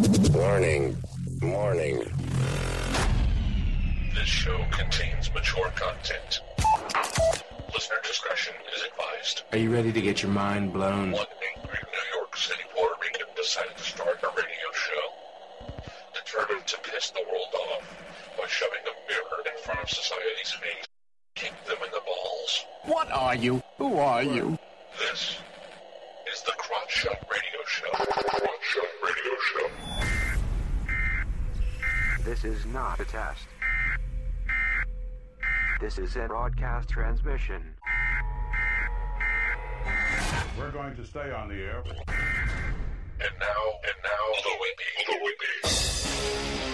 Warning. This show contains mature content. Listener discretion is advised. Are you ready to get your mind blown? One angry New York City Puerto Rican decided to start a radio show, determined to piss the world off by shoving a mirror in front of society's face, kick them in the balls. What are you? Who are you? This is the Crotch Shot Radio Show. Crotch Shot Radio Show. This is not a test. This is a broadcast transmission. We're going to stay on the air. And now, the Whippy.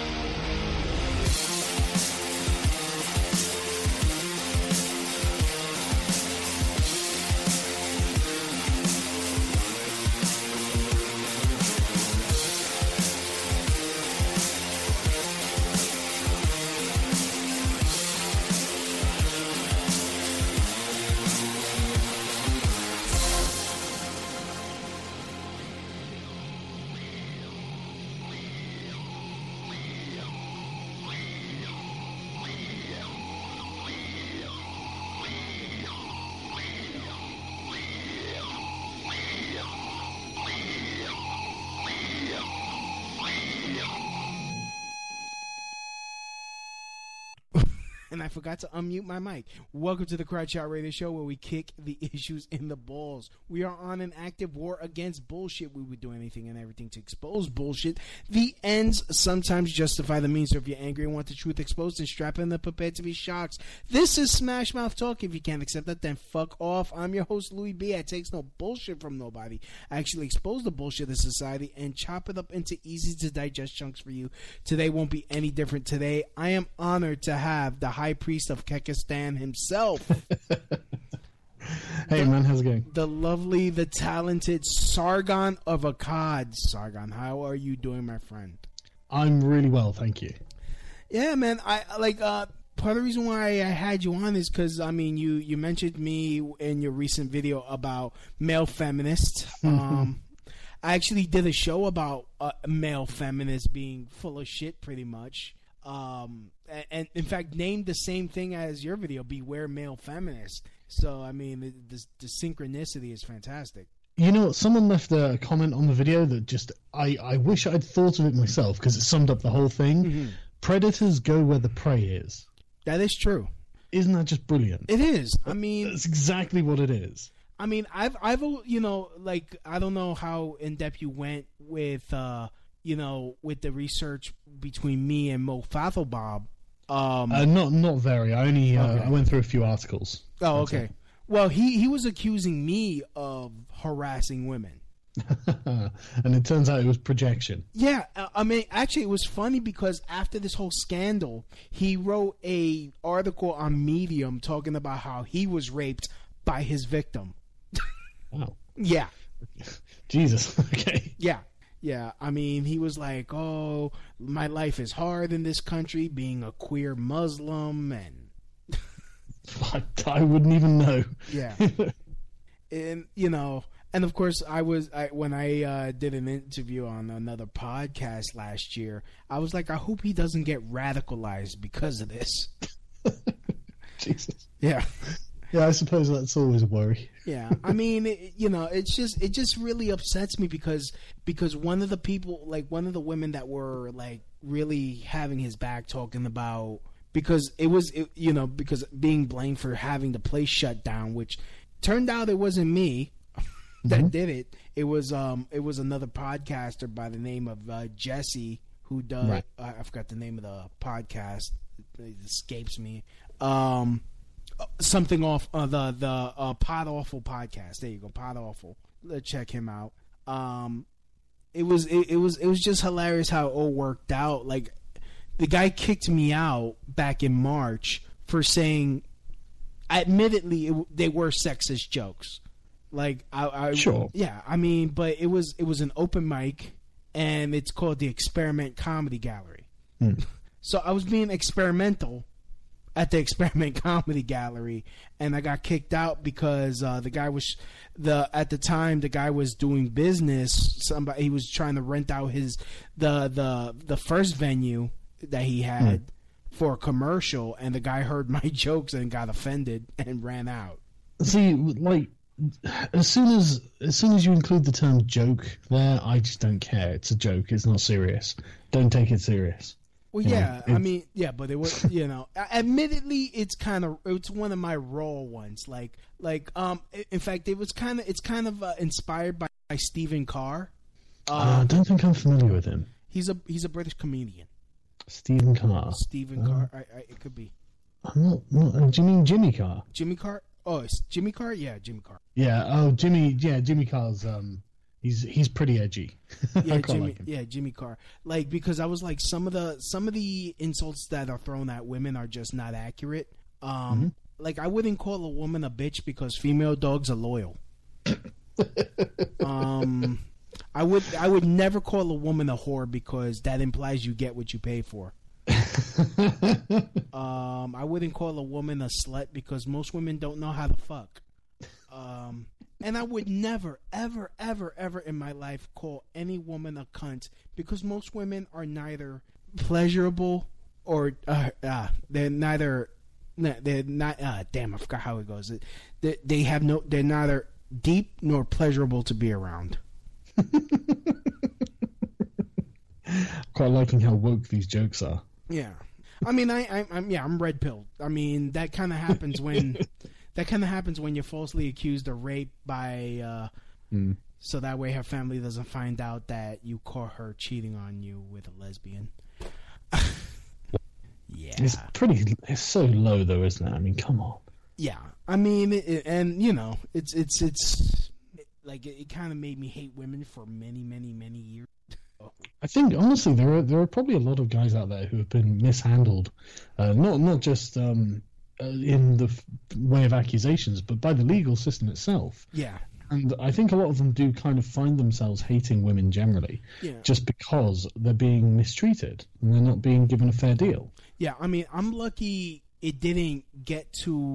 And I forgot to unmute my mic. Welcome to the Crotch Shot Radio Show, where we kick the issues in the balls. We are on an active war against bullshit. We would do anything and everything to expose bullshit. The ends sometimes justify the means. So if you're angry and want the truth exposed, then strap in and prepare to be shocked. This is Smash Mouth Talk. If you can't accept that, then fuck off. I'm your host, Louis B. I takes no bullshit from nobody. I actually expose the bullshit of society and chop it up into easy to digest chunks for you. Today won't be any different. Today, I am honored to have the High Priest of Kekistan himself. Hey, man, how's it going? The lovely, the talented Sargon of Akkad. Sargon, how are you doing, my friend? I'm really well, thank you. Yeah, man. I part of the reason why I had you on is because, I mean, you mentioned me in your recent video about male feminists. I actually did a show about male feminists being full of shit, pretty much. And in fact, named the same thing as your video, Beware Male Feminist. So, I mean, the synchronicity is fantastic. You know, someone left a comment on the video that just, I wish I'd thought of it myself, because it summed up the whole thing. Mm-hmm. Predators go where the prey is. That is true. Isn't that just brilliant? It is. I mean... That's exactly what it is. I mean, I've you know, like, I don't know how in-depth you went with, you know, with the research between me and Mo Fathelbob. Not very. I only I went through a few articles. Oh, okay. Well, he was accusing me of harassing women. And it turns out it was projection. Yeah, I mean, actually, it was funny because after this whole scandal, he wrote a article on Medium talking about how he was raped by his victim. Wow. Yeah. Jesus. Okay. Yeah. Yeah, I mean, he was like, oh, my life is hard in this country, being a queer Muslim, and... I wouldn't even know. Yeah. And, you know, and of course, when I did an interview on another podcast last year, I was like, I hope he doesn't get radicalized because of this. Jesus. Yeah. Yeah, I suppose that's always a worry. Yeah, I mean, it just really upsets me because one of the people, like one of the women that were like really having his back, talking about because because being blamed for having the place shut down, which turned out it wasn't me that did it. It was another podcaster by the name of Jesse who does. Right. I forgot the name of the podcast. It escapes me. Something off the Pod Awful podcast. There you go, Pod Awful. Check him out. It was just hilarious how it all worked out. Like the guy kicked me out back in March for saying, admittedly, they were sexist jokes. Like I sure, yeah. I mean, but it was an open mic, and it's called the Experiment Comedy Gallery. So I was being experimental at the Experiment Comedy Gallery, and I got kicked out because the guy was at the time the guy was doing business. He was trying to rent out the first venue that he had for a commercial, and the guy heard my jokes and got offended and ran out. See, like, as soon as you include the term joke there, I just don't care. It's a joke. It's not serious. Don't take it serious. Well, yeah, I mean, yeah, but it was, admittedly, it's one of my raw ones. Like, in fact, it's kind of inspired by Stephen Carr. I don't think I'm familiar with him. He's a British comedian. Stephen Carr. Stephen Carr. It could be. I'm not. Do you mean Jimmy Carr? Jimmy Carr. Oh, it's Jimmy Carr. Yeah, Jimmy Carr. Yeah. Oh, Jimmy. Yeah, Jimmy Carr's. He's pretty edgy. Yeah, I quite like him. Yeah, Jimmy Carr. Like, because I was like, some of the insults that are thrown at women are just not accurate. Like, I wouldn't call a woman a bitch because female dogs are loyal. I would never call a woman a whore because that implies you get what you pay for. I wouldn't call a woman a slut because most women don't know how to fuck. And I would never, ever, ever, ever in my life call any woman a cunt because most women are neither pleasurable or they're neither. They're not. Damn, I forgot how it goes. They're neither deep nor pleasurable to be around. Quite liking how woke these jokes are. Yeah, I mean, I'm red pilled. I mean, that kind of happens when. That kind of happens when you're falsely accused of rape by, so that way her family doesn't find out that you caught her cheating on you with a lesbian. Yeah, it's so low though, isn't it? I mean, come on. Yeah, I mean, it's like it kind of made me hate women for many, many, many years. I think honestly, there are probably a lot of guys out there who have been mishandled, not just in the way of accusations, but by the legal system itself. Yeah. And I think a lot of them do kind of find themselves hating women generally, just because they're being mistreated and they're not being given a fair deal. Yeah, I mean, I'm lucky I didn't get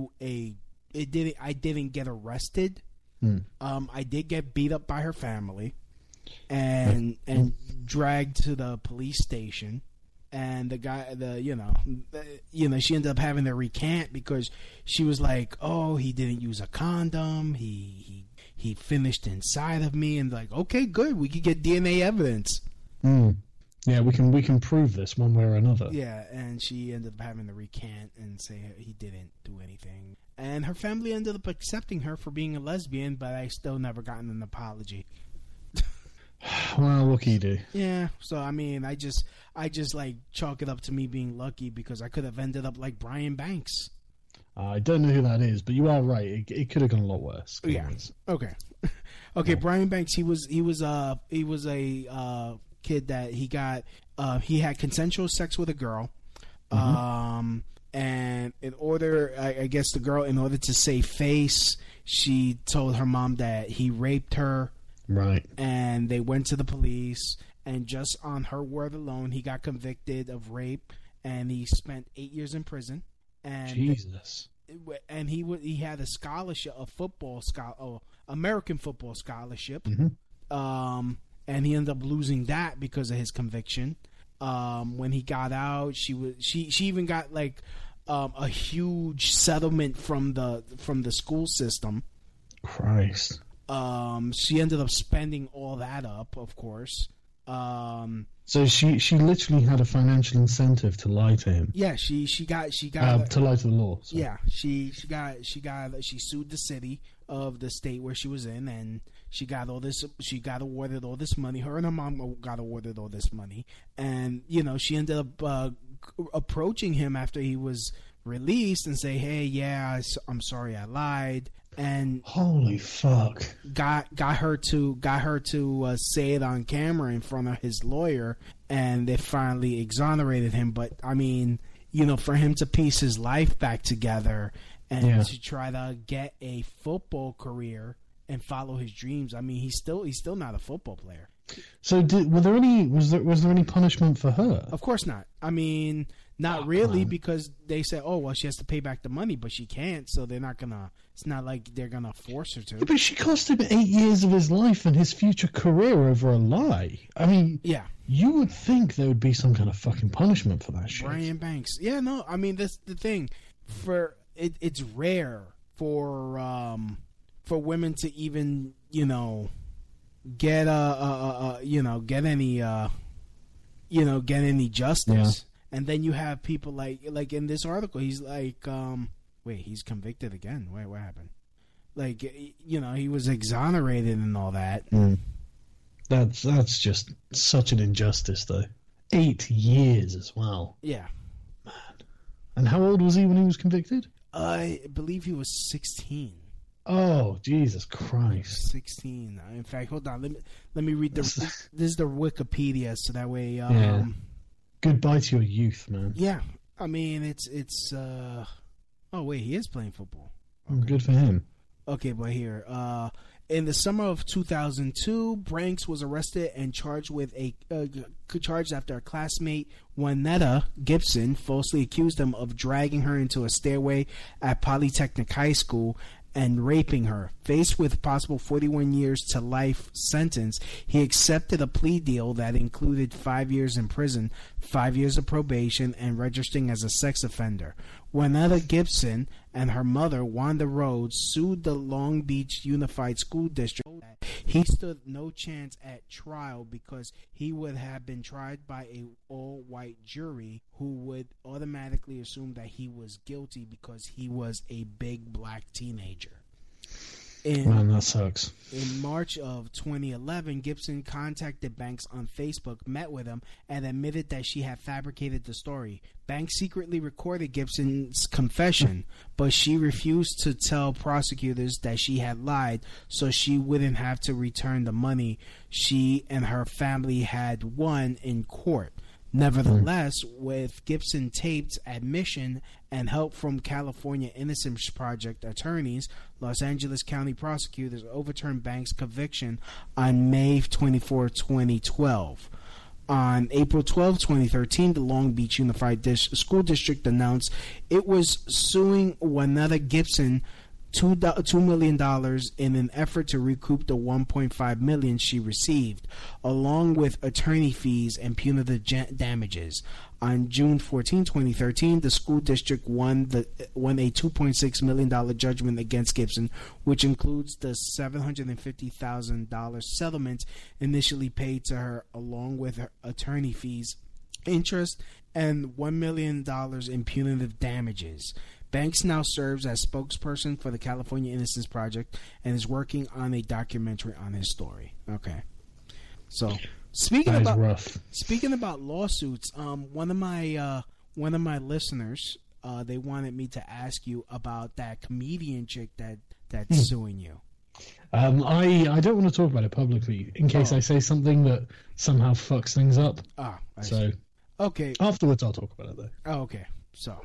arrested. I did get beat up by her family and dragged to the police station. And the guy, she ended up having to recant because she was like, "Oh, he didn't use a condom. He finished inside of me." And like, okay, good, we could get DNA evidence. Yeah, we can prove this one way or another. Yeah, and she ended up having to recant and say he didn't do anything. And her family ended up accepting her for being a lesbian, but I still never gotten an apology. Well, what can you do? Yeah, so I mean, I just like chalk it up to me being lucky because I could have ended up like Brian Banks. I don't know who that is, but you are right. It could have gone a lot worse. Yeah. Okay. Brian Banks. He was a kid that he had consensual sex with a girl. And in order to save face, she told her mom that he raped her. Right. And they went to the police, and just on her word alone, he got convicted of rape, and he spent 8 years in prison. And Jesus. And he had a scholarship, American football scholarship. And he ended up losing that because of his conviction. When he got out, she even got like a huge settlement from the school system. Christ. She ended up spending all that up, of course. So she literally had a financial incentive to lie to him. Yeah, she got to lie to the law. So. Yeah, she sued the city of the state where she was in, and she got awarded all this money. Her and her mom got awarded all this money, and she ended up approaching him after he was released and say, "Hey, yeah, I'm sorry, I lied." And holy fuck, got her to say it on camera in front of his lawyer, and they finally exonerated him. But I mean, for him to piece his life back together and to try to get a football career and follow his dreams. I mean, he's still not a football player. So, was there any punishment for her? Of course not. I mean, not really, because they said, oh, well, she has to pay back the money, but she can't, so they're not gonna. It's not like they're gonna force her to. Yeah, but she cost him 8 years of his life and his future career over a lie. I mean, yeah, you would think there would be some kind of fucking punishment for that shit. Brian Banks. Yeah, no, I mean that's the thing. It's rare for women to even get get any justice. Yeah. And then you have people like in this article, he's like, wait, he's convicted again. Wait, what happened? Like, he was exonerated and all that. Mm. That's just such an injustice, though. 8 years as well. Yeah. Man. And how old was he when he was convicted? I believe he was 16. Oh, Jesus Christ. 16. In fact, hold on. Let me read this is the Wikipedia, so that way yeah. Goodbye to your youth, man. Yeah. I mean, it's oh wait, he is playing football. Okay. Good for him. Okay, but here, in the summer of 2002, Banks was arrested and charged after a classmate, Juanetta Gibson, falsely accused him of dragging her into a stairway at Polytechnic High School and raping her. Faced with possible 41 years to life sentence, he accepted a plea deal that included 5 years in prison, 5 years of probation, and registering as a sex offender. Juanetta Gibson and her mother, Wanda Rhodes, sued the Long Beach Unified School District. He stood no chance at trial because he would have been tried by a all-white jury who would automatically assume that he was guilty because he was a big black teenager. Man, that sucks. In March of 2011, Gibson contacted Banks on Facebook, met with him, and admitted that she had fabricated the story. Banks secretly recorded Gibson's confession, but she refused to tell prosecutors that she had lied so she wouldn't have to return the money she and her family had won in court. Nevertheless, with Gibson taped admission and help from California Innocence Project attorneys, Los Angeles County prosecutors overturned Banks' conviction on May 24, 2012. On April 12, 2013, the Long Beach Unified School District announced it was suing Juanetta Gibson $2 million in an effort to recoup the $1.5 million she received, along with attorney fees and punitive damages. On June 14, 2013, the school district won a $2.6 million judgment against Gibson, which includes the $750,000 settlement initially paid to her, along with her attorney fees, interest, and $1 million in punitive damages. Banks now serves as spokesperson for the California Innocence Project and is working on a documentary on his story. Okay, so speaking about lawsuits, one of my listeners, they wanted me to ask you about that comedian chick that's suing you. I don't want to talk about it publicly in case I say something that somehow fucks things up. So okay, afterwards I'll talk about it though. Oh, okay, so.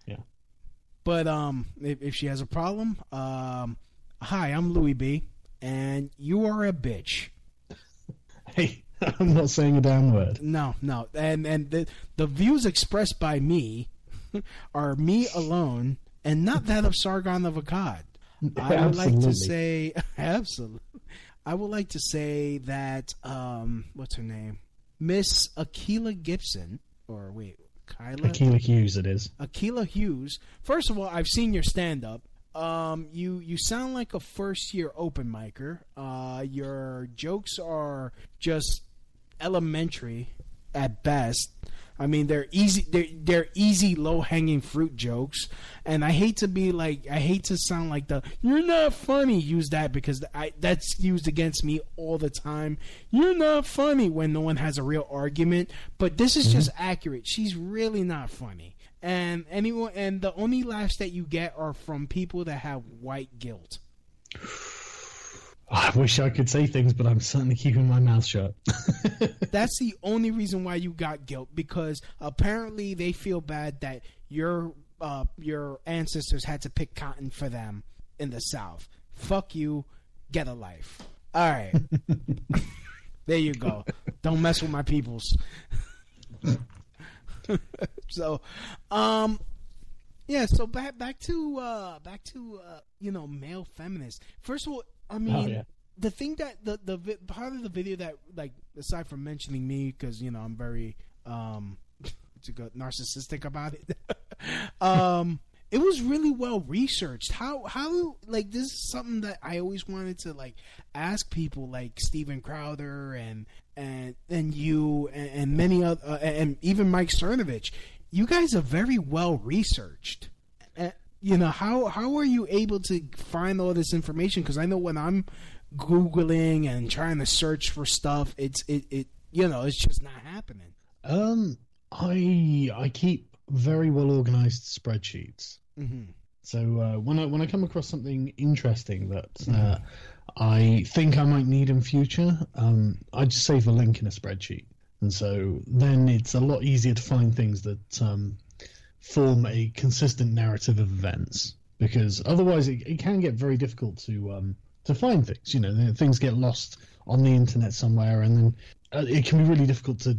But if she has a problem, hi, I'm Louis B, and you are a bitch. Hey, I'm not saying a damn word. No, and the views expressed by me are me alone, and not that of Sargon of Akkad. I would like to say, absolutely. I would like to say that what's her name, Miss Akilah Gibson, or wait. Akilah Hughes, it is. Akilah Hughes. First of all, I've seen your stand-up. You sound like a first-year open micer. Your jokes are just elementary at best. I mean, they're easy. They're easy, low-hanging fruit jokes. And I hate to sound like the "you're not funny" use that because that's used against me all the time. You're not funny when no one has a real argument. But this is just accurate. She's really not funny. And the only laughs that you get are from people that have white guilt. I wish I could say things, but I'm certainly keeping my mouth shut. That's the only reason why you got guilt, because apparently they feel bad that your ancestors had to pick cotton for them in the South. Fuck you. Get a life. All right. There you go. Don't mess with my peoples. So, yeah. So back to male feminists. First of all, I mean, the thing that the part of the video that, like, aside from mentioning me, because I'm very narcissistic about it. It was really well researched. How like, this is something that I always wanted to, like, ask people like Steven Crowder and you and many other and even Mike Cernovich. You guys are very well researched. How are you able to find all this information? Because I know when I'm Googling and trying to search for stuff, it's just not happening. I keep very well organized spreadsheets. Mm-hmm. So when I come across something interesting that I think I might need in future, I just save a link in a spreadsheet, and so then it's a lot easier to find things that form a consistent narrative of events. Because otherwise, it can get very difficult to find things. Things get lost on the internet somewhere, and then it can be really difficult to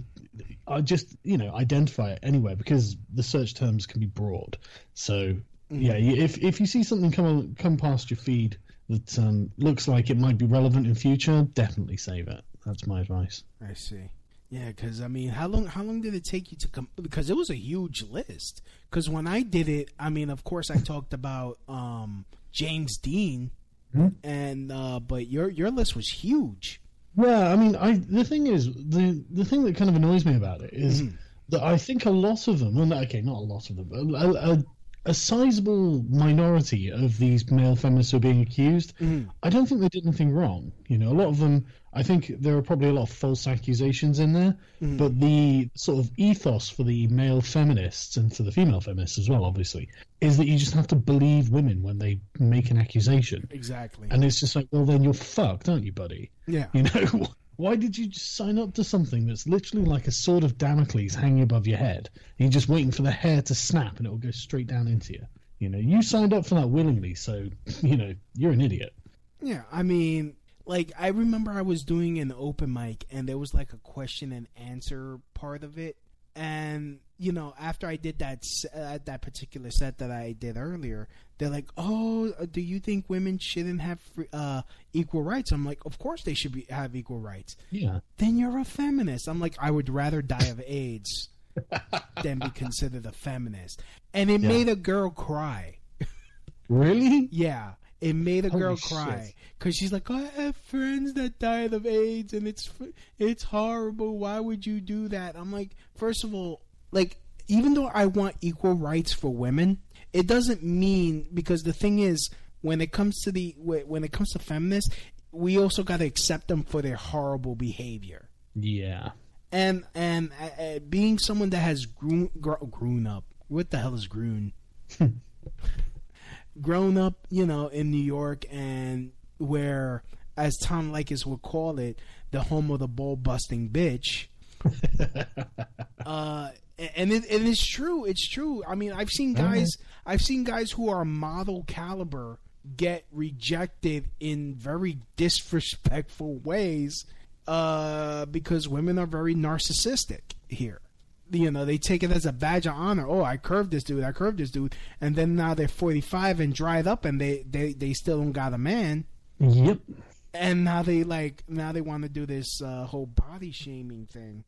identify it anywhere, because the search terms can be broad. So yeah, if you see something come past your feed that looks like it might be relevant in future, definitely save it. That's my advice. I see. Yeah, because I mean, how long did it take you to come? Because it was a huge list. Because when I did it, I mean, of course, I talked about James Dean, and but your list was huge. Yeah, I mean, the thing is, the thing that kind of annoys me about it is that I think a lot of them, not a lot of them, but a sizable minority of these male feminists who are being accused, I don't think they did anything wrong. A lot of them, I think there are probably a lot of false accusations in there, but the sort of ethos for the male feminists, and for the female feminists as well, obviously, is that you just have to believe women when they make an accusation. Exactly. And it's just like, well, then you're fucked, aren't you, buddy? Yeah. Why did you just sign up to something that's literally like a sword of Damocles hanging above your head? And you're just waiting for the hair to snap and it will go straight down into you. You signed up for that willingly, so, you're an idiot. Yeah, I mean, like, I remember I was doing an open mic, and there was, like, a question and answer part of it. And, after I did that particular set that I did earlier, they're like, oh, do you think women shouldn't have equal rights? I'm like, of course they should have equal rights. Yeah. Then you're a feminist. I'm like, I would rather die of AIDS than be considered a feminist. And it made a girl cry. Really? Yeah. It made a girl Holy cry shit. because she's like, I have friends that died of AIDS, and it's horrible. Why would you do that? I'm like, first of all, like, even though I want equal rights for women, it doesn't mean, because the thing is, when it comes to feminists, we also got to accept them for their horrible behavior. Yeah. And being someone that has grown up, what the hell is grown? Grown up, in New York, and where, as Tom Leykis would call it, the home of the ball-busting bitch. And it's true. It's true. I mean, I've seen guys who are model caliber get rejected in very disrespectful ways because women are very narcissistic here. They take it as a badge of honor. Oh, I curved this dude. And then now they're 45 and dried up, and they still don't got a man. Yep. And now they want to do this whole body shaming thing.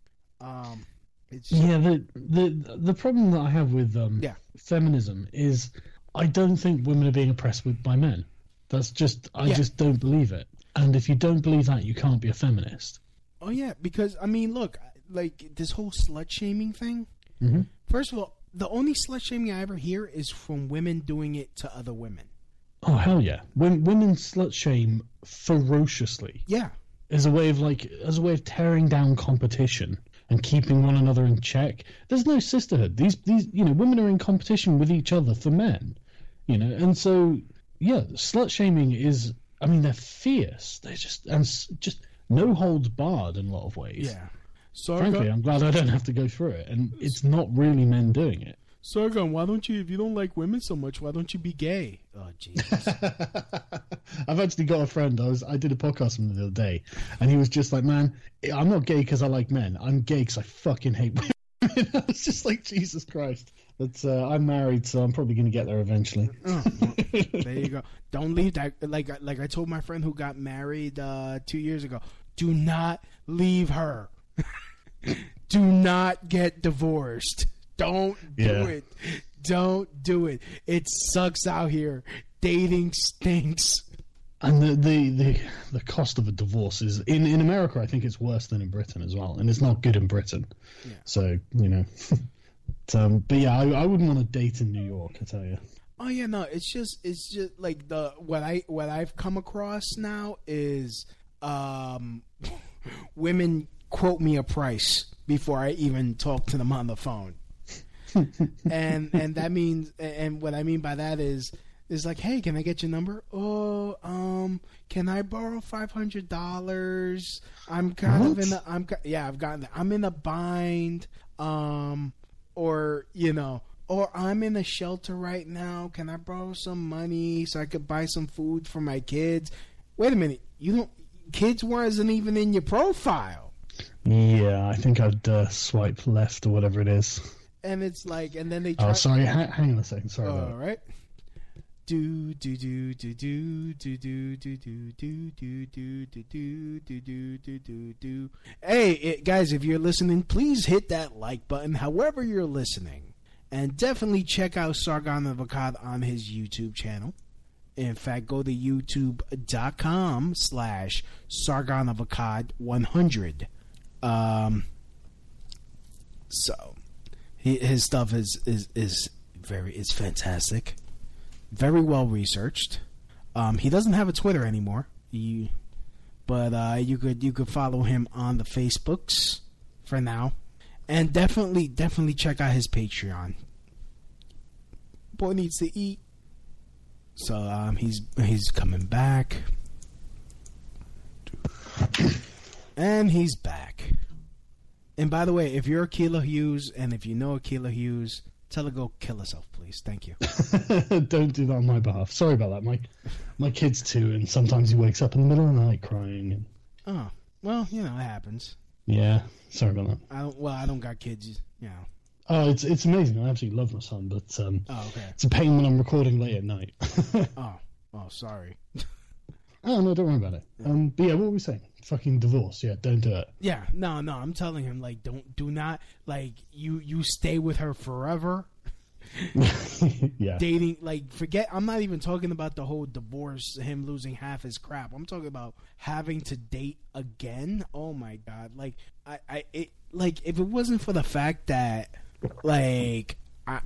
The problem that I have with feminism is I don't think women are being oppressed by men. That's just I just don't believe it. And if you don't believe that, you can't be a feminist. Oh yeah, because I mean, look, like this whole slut shaming thing. Mm-hmm. First of all, the only slut shaming I ever hear is from women doing it to other women. Oh hell yeah! When women slut shame ferociously, yeah, as a way of tearing down competition and keeping one another in check. There's no sisterhood. These women are in competition with each other for men, and so slut shaming is. I mean, they're fierce. They're just no holds barred in a lot of ways. Yeah. So frankly, I'm glad I don't have to go through it, and it's not really men doing it. Sargon, why don't you, if you don't like women so much, why don't you be gay? Oh, Jesus. I've actually got a friend. I did a podcast with him the other day, and he was just like, "Man, I'm not gay because I like men. I'm gay because I fucking hate women." I was just like, Jesus Christ. But I'm married, so I'm probably going to get there eventually. Oh, there you go. Don't leave that. Like I told my friend who got married 2 years ago, do not leave her. Do not get divorced. Don't do it. Don't do it. It sucks out here. Dating stinks. And the cost of a divorce is in America. I think it's worse than in Britain as well, and it's not good in Britain. Yeah. So but yeah, I wouldn't want to date in New York. I tell you. Oh yeah, no. It's just like what I've come across now is women quote me a price before I even talk to them on the phone. and that means, and what I mean by that is like, hey, can I get your number? Oh, can I borrow $500? I'm kind of in a, I've gotten that. I'm in a bind, or I'm in a shelter right now. Can I borrow some money so I could buy some food for my kids? Wait a minute, kids wasn't even in your profile. Yeah, I think I'd swipe left or whatever it is. And it's like, and then they try. Oh, sorry. Hang on a second. Sorry. All right. Do do do do do do do do do do do do do do do do. Hey, guys, if you're listening, please hit that like button. However you're listening, and definitely check out Sargon of Akkad on his YouTube channel. In fact, go to youtube.com/Sargon of Akkad 100. So his stuff is fantastic, very well researched. He doesn't have a Twitter anymore, but you could follow him on the Facebooks for now, and definitely check out his Patreon. Boy needs to eat, so he's coming back, and he's back. And by the way, if you're Akilah Hughes, and if you know Akilah Hughes, tell her go kill herself, please. Thank you. Don't do that on my behalf. Sorry about that. My kid's 2, and sometimes he wakes up in the middle of the night crying. And... Oh, well, it happens. Yeah, sorry about that. I don't got kids, Oh, it's amazing. I absolutely love my son, but okay. It's a pain when I'm recording late at night. oh, sorry. Oh no, don't worry about it. But yeah, what were we saying? Fucking divorce. Yeah, don't do it. Yeah, no. I'm telling him, like, do not, like, you stay with her forever. Yeah. Dating, like, forget. I'm not even talking about the whole divorce, him losing half his crap. I'm talking about having to date again. Oh my god, like, like, if it wasn't for the fact that, like, my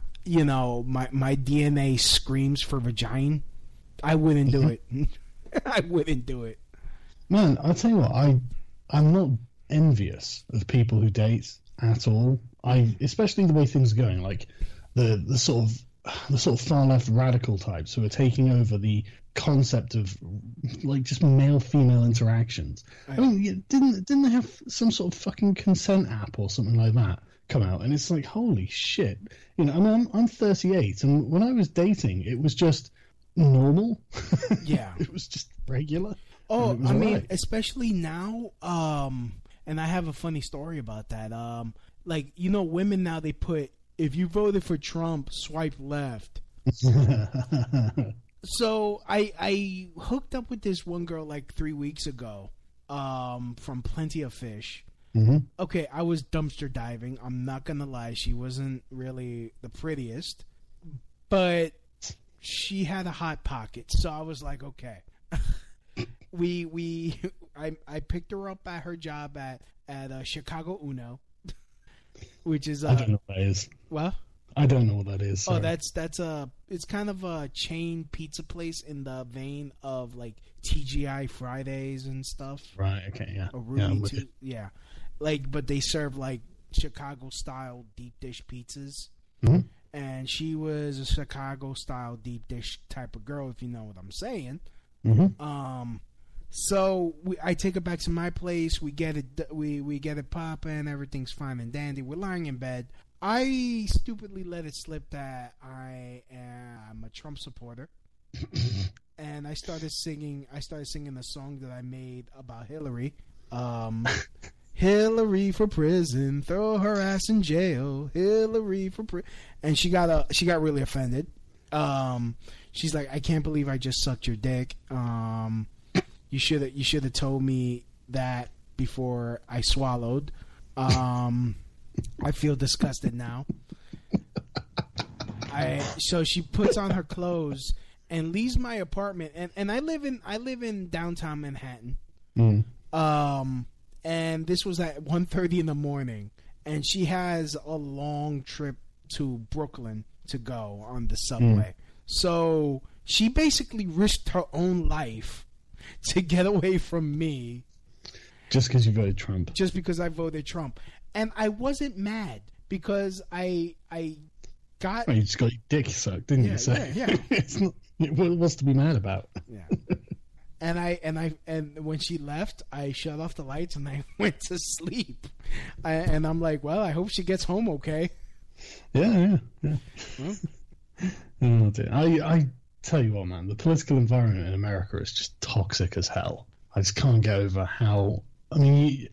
DNA screams for vagina, I wouldn't do it. I wouldn't do it. Man, I'll tell you what, I'm not envious of people who date at all. Especially the way things are going, like the sort of far left radical types who are taking over the concept of like just male female interactions. I mean, didn't they have some sort of fucking consent app or something like that come out? And it's like, holy shit, I mean, I'm 38, and when I was dating, it was just normal. Yeah. It was just regular. Oh, I mean, right. especially now, and I have a funny story about that. Like, women now, they put, if you voted for Trump, swipe left. So I hooked up with this one girl like 3 weeks ago, from Plenty of Fish. Mm-hmm. Okay, I was dumpster diving. I'm not gonna lie, she wasn't really the prettiest, but she had a hot pocket, so I was like, okay. I picked her up at her job at Chicago Uno, which is I don't know what that is. What? I don't know what that is. Sorry. Oh, it's kind of a chain pizza place in the vein of like TGI Fridays and stuff. Right. Okay. Yeah. Or Rudy yeah. Like, but they serve like Chicago style deep dish pizzas. Mm-hmm. And she was a Chicago style deep dish type of girl, if you know what I'm saying. Mm-hmm. So I take her back to my place. We get it popping. Everything's fine and dandy. We're lying in bed. I stupidly let it slip that I am a Trump supporter, and I started singing the song that I made about Hillary. Hillary for prison, throw her ass in jail. Hillary for prison, and she got really offended. She's like, I can't believe I just sucked your dick. You should have told me that before I swallowed. I feel disgusted now. So she puts on her clothes and leaves my apartment, and I live in downtown Manhattan. And this was at 1:30 in the morning, and she has a long trip to Brooklyn to go on the subway. So she basically risked her own life to get away from me. Just because you voted Trump. Just because I voted Trump. And I wasn't mad because I got... Well, you just got your dick sucked, didn't you? So Yeah. It's not, what's to be mad about? Yeah. And when she left, I shut off the lights and I went to sleep. And I'm like, well, I hope she gets home okay. Yeah. Oh, dear. I tell you what, man, the political environment in America is just toxic as hell. I just can't get over how... I mean,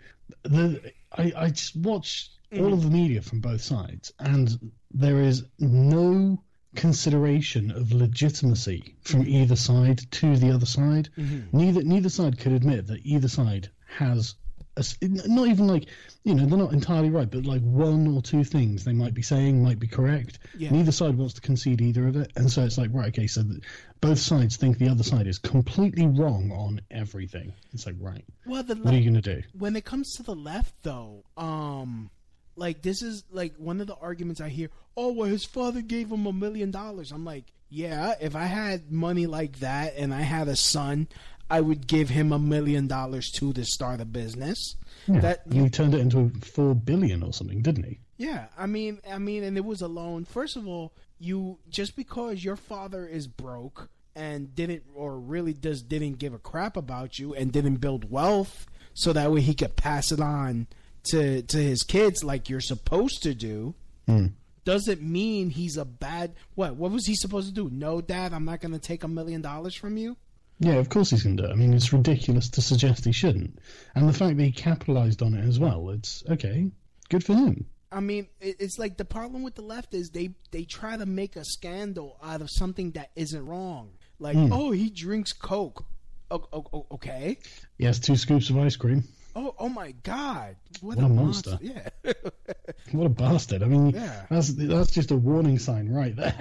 I just watch all of the media from both sides, and there is no consideration of legitimacy from either side to the other side. Neither side could admit that either side has not even like, they're not entirely right, but like one or two things they might be saying might be correct. Neither side wants to concede either of it, and so it's like, right, okay, so both sides think the other side is completely wrong on everything. It's like, right, what are you gonna do? When it comes to the left, though, like, this is like one of the arguments I hear. Oh, well, his father gave him $1 million. I'm like, yeah, if I had money like that and I had a son, I would give him $1 million to start a business. Yeah, he turned it into $4 billion or something, didn't he? Yeah, I mean, and it was a loan. First of all, just because your father is broke and didn't give a crap about you and didn't build wealth so that way he could pass it on to his kids like you're supposed to do, doesn't mean he's a bad... What was he supposed to do? No, Dad, I'm not going to take $1 million from you? Yeah, of course he's going to do it. I mean, it's ridiculous to suggest he shouldn't. And the fact that he capitalized on it as well, it's, okay, good for him. I mean, it's like the problem with the left is they try to make a scandal out of something that isn't wrong. Like, oh, he drinks Coke. Okay. He has 2 scoops of ice cream. Oh my God! What a monster! Yeah. What a bastard! I mean, that's just a warning sign right there.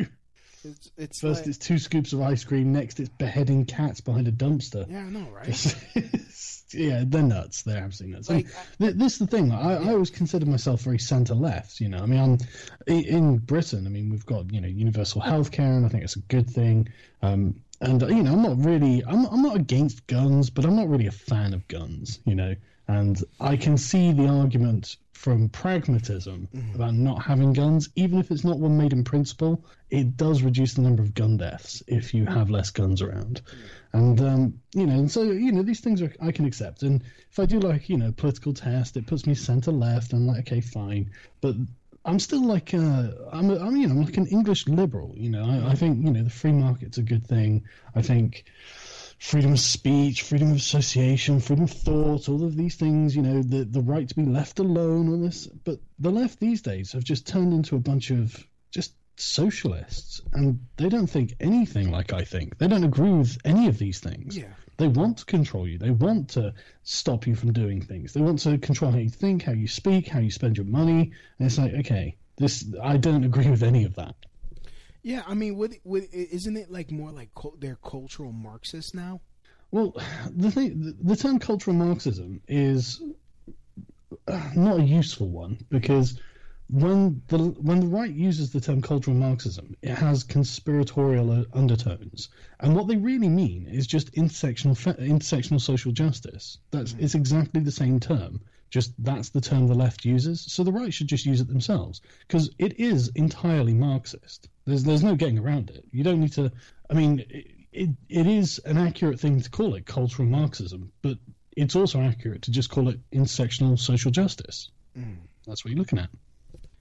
It's first like, it's 2 scoops of ice cream. Next, it's beheading cats behind a dumpster. Yeah, I know, right? Yeah, they're nuts. They're absolutely nuts. Like, this is the thing. I always consider myself very centre left. I mean, I'm in Britain. I mean, we've got universal healthcare, and I think it's a good thing. And I'm not against guns, but I'm not really a fan of guns. And I can see the argument from pragmatism about not having guns, even if it's not one made in principle. It does reduce the number of gun deaths if you have less guns around. And, and so, these things I can accept. And if I do political test, it puts me center left. I'm like, okay, fine. But I'm still like, I'm like an English liberal. I think, the free market's a good thing. I think freedom of speech, freedom of association, freedom of thought, all of these things, the right to be left alone, all this. But the left these days have just turned into a bunch of just socialists, and they don't think anything like I think. They don't agree with any of these things. Yeah. They want to control you. They want to stop you from doing things. They want to control how you think, how you speak, how you spend your money. And it's like, okay, I don't agree with any of that. Yeah, I mean, isn't it like more like they're cultural Marxists now? Well, the term cultural Marxism is not a useful one, because when the right uses the term cultural Marxism, it has conspiratorial undertones, and what they really mean is just intersectional social justice. It's exactly the same term. Just that's the term the left uses, so the right should just use it themselves, because it is entirely Marxist. There's no getting around it. You don't need to. I mean, it is an accurate thing to call it cultural Marxism, but it's also accurate to just call it intersectional social justice. That's what you're looking at.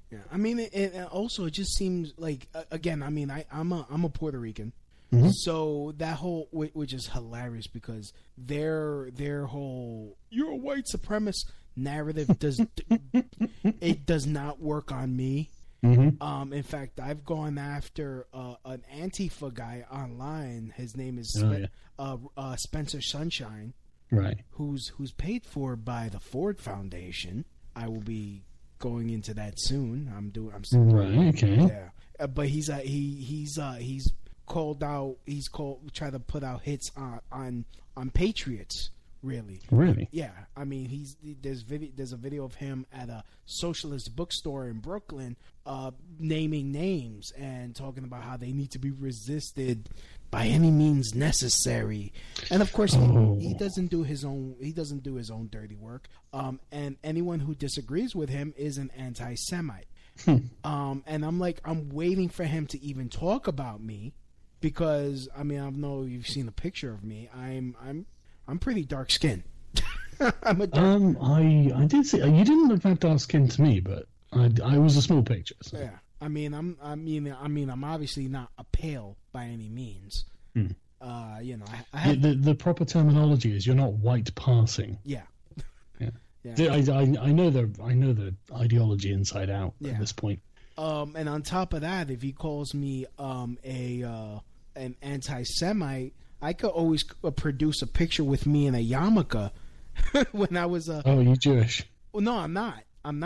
Yeah, I mean, it also it just seems like again. I mean, I'm a Puerto Rican, so that whole which is hilarious because their whole "you're a white supremacist" narrative does not work on me. In fact, I've gone after an Antifa guy online. His name is Spencer Sunshine, right? Who's paid for by the Ford Foundation. I will be going into that soon. I'm still right. Okay. Yeah, but he's called out. He's try to put out hits on patriots. Really? Yeah. I mean, there's a video of him at a socialist bookstore in Brooklyn, naming names and talking about how they need to be resisted by any means necessary. And of course, he doesn't do his own. He doesn't do his own dirty work. And anyone who disagrees with him is an anti-Semite. And I'm like, I'm waiting for him to even talk about me, because I mean, I know you've seen a picture of me. I'm pretty dark skinned. I'm a dark. I did see you didn't look that dark skinned to me, but I was a small picture. So. Yeah, I mean, I'm obviously not a pale by any means. You know, I have... the proper terminology is you're not white passing. Yeah. Yeah. I know the ideology inside out at this point. And on top of that, if he calls me an anti-Semite, I could always produce a picture with me in a yarmulke when I was a. Oh, you Jewish? Well, no, I'm not.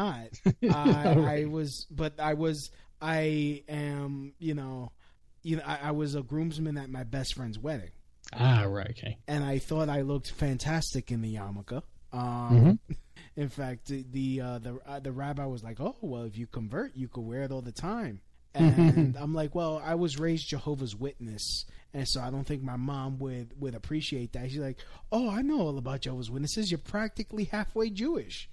I am. You know, I was a groomsman at my best friend's wedding. Ah, right, okay. And I thought I looked fantastic in the yarmulke. In fact, the rabbi was like, "Oh, well, if you convert, you could wear it all the time." And I'm like, well, I was raised Jehovah's Witness, and so I don't think my mom would appreciate that. She's like, oh, I know all about Jehovah's Witnesses. You're practically halfway Jewish.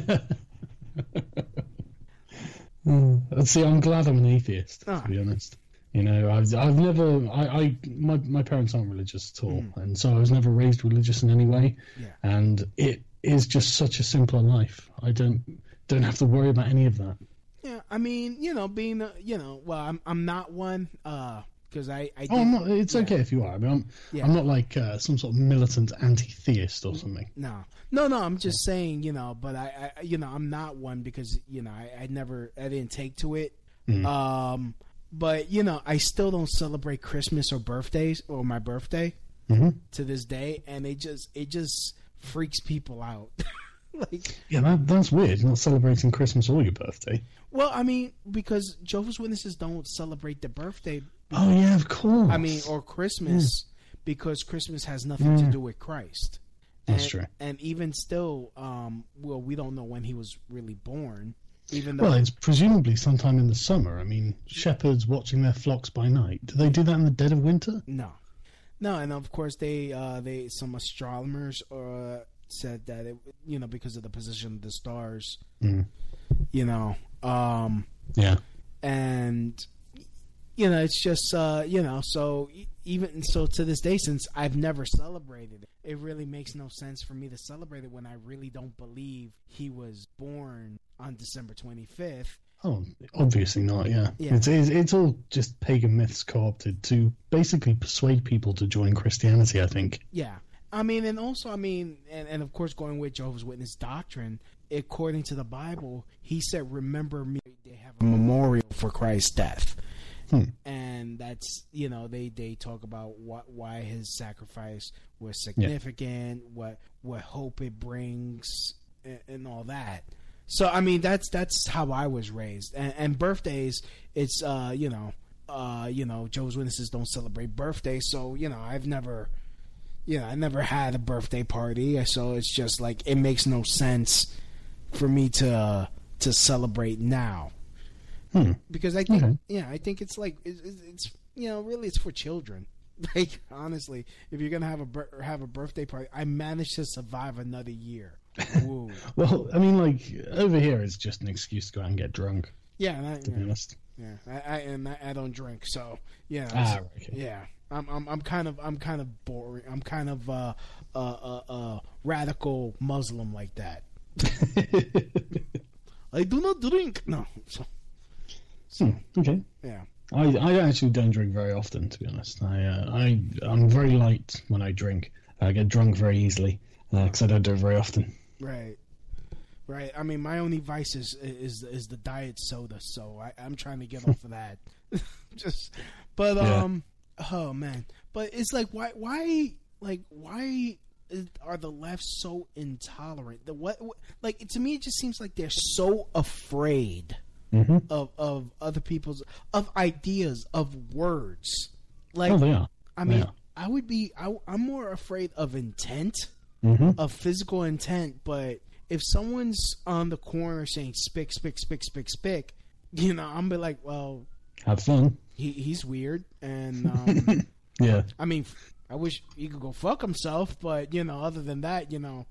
See, I'm glad I'm an atheist, to be honest. You know, I've never, my parents aren't religious at all, and so I was never raised religious in any way. Yeah. And it is just such a simpler life. I don't have to worry about any of that. Yeah, I mean, you know, being, well, I'm not one, because I no, it's okay if you are. I mean, I'm not like some sort of militant anti-theist or something. No, I'm just saying, but I I'm not one because, I didn't take to it. But, I still don't celebrate Christmas or birthdays or my birthday to this day. And it just freaks people out. That's weird, not celebrating Christmas or your birthday. Well, I mean, because Jehovah's Witnesses don't celebrate the birthday. Oh, yeah, of course. I mean, or Christmas, because Christmas has nothing to do with Christ. That's true. And even still, we don't know when he was really born. Even though, well, it's presumably sometime in the summer. I mean, shepherds watching their flocks by night. Do they do that in the dead of winter? No, and of course some astronomers said that it, because of the position of the stars, and it's just so even so to this day, since I've never celebrated it, it really makes no sense for me to celebrate it when I really don't believe he was born on December 25th. Oh, obviously not. Yeah. It's all just pagan myths co-opted to basically persuade people to join Christianity, I think. Yeah. I mean, and also, and of course, going with Jehovah's Witness doctrine, according to the Bible, he said, remember me. They have a memorial for Christ's death. And that's, they talk about why his sacrifice was significant, what hope it brings, and all that. So, I mean, that's how I was raised. And birthdays, it's, Jehovah's Witnesses don't celebrate birthdays. So, I've never... I never had a birthday party, so it's just like it makes no sense for me to celebrate now. Because I think, I think it's like it's really it's for children. Like honestly, if you're gonna have a birthday party, I managed to survive another year. Woo. Well, I mean, like over here, it's just an excuse to go out and get drunk. Yeah, to be honest. Yeah, I don't drink, so yeah. Okay. Yeah. I'm kind of boring. I'm kind of a radical Muslim like that. I do not drink. No. So, So, Okay. yeah. I actually don't drink very often, to be honest. I'm very light when I drink. I get drunk very easily because I don't do it very often. Right. I mean, my only vice is the diet soda, so I'm trying to get off of that. Oh man, but it's like why are the left so intolerant? Like to me, it just seems like they're so afraid of other people's ideas, of words. Like, they are. I mean, I'm more afraid of intent, of physical intent. But if someone's on the corner saying "spick, spick, spick, spick, spick," I'm gonna be like, well, have fun. He's weird, and yeah. I mean, I wish he could go fuck himself, but other than that,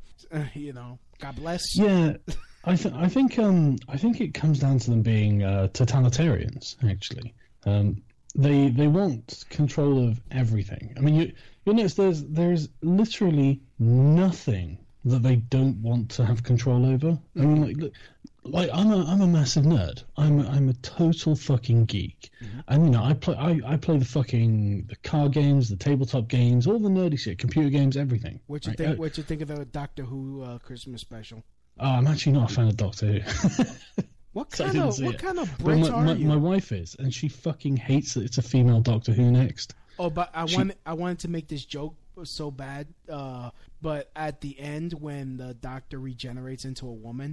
God bless. Yeah, I think it comes down to them being totalitarians. Actually, they want control of everything. I mean, you notice there's literally nothing that they don't want to have control over. I mean, like I'm a massive nerd. I'm a total fucking geek, and I play the card games, the tabletop games, all the nerdy shit, computer games, everything. What you think? What you think of the Doctor Who Christmas special? Oh, I'm actually not a fan of Doctor Who. What kind of Brits are you? My wife is, and she fucking hates that it's a female Doctor Who next. Oh, but I wanted to make this joke so bad, but at the end when the Doctor regenerates into a woman,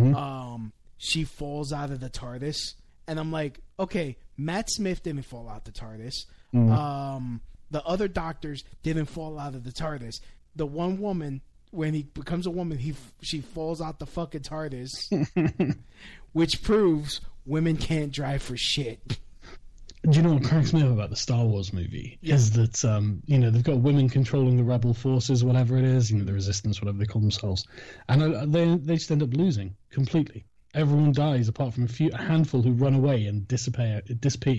she falls out of the TARDIS, and I'm like, okay, Matt Smith didn't fall out the TARDIS. The other Doctors didn't fall out of the TARDIS. The one woman, when he becomes a woman, she falls out the fucking TARDIS, which proves women can't drive for shit. Do you know what cracks me up about the Star Wars movie? Yeah. Is that they've got women controlling the rebel forces, whatever it is, the resistance, whatever they call themselves, and they just end up losing completely. Everyone dies apart from a handful who run away and dissipate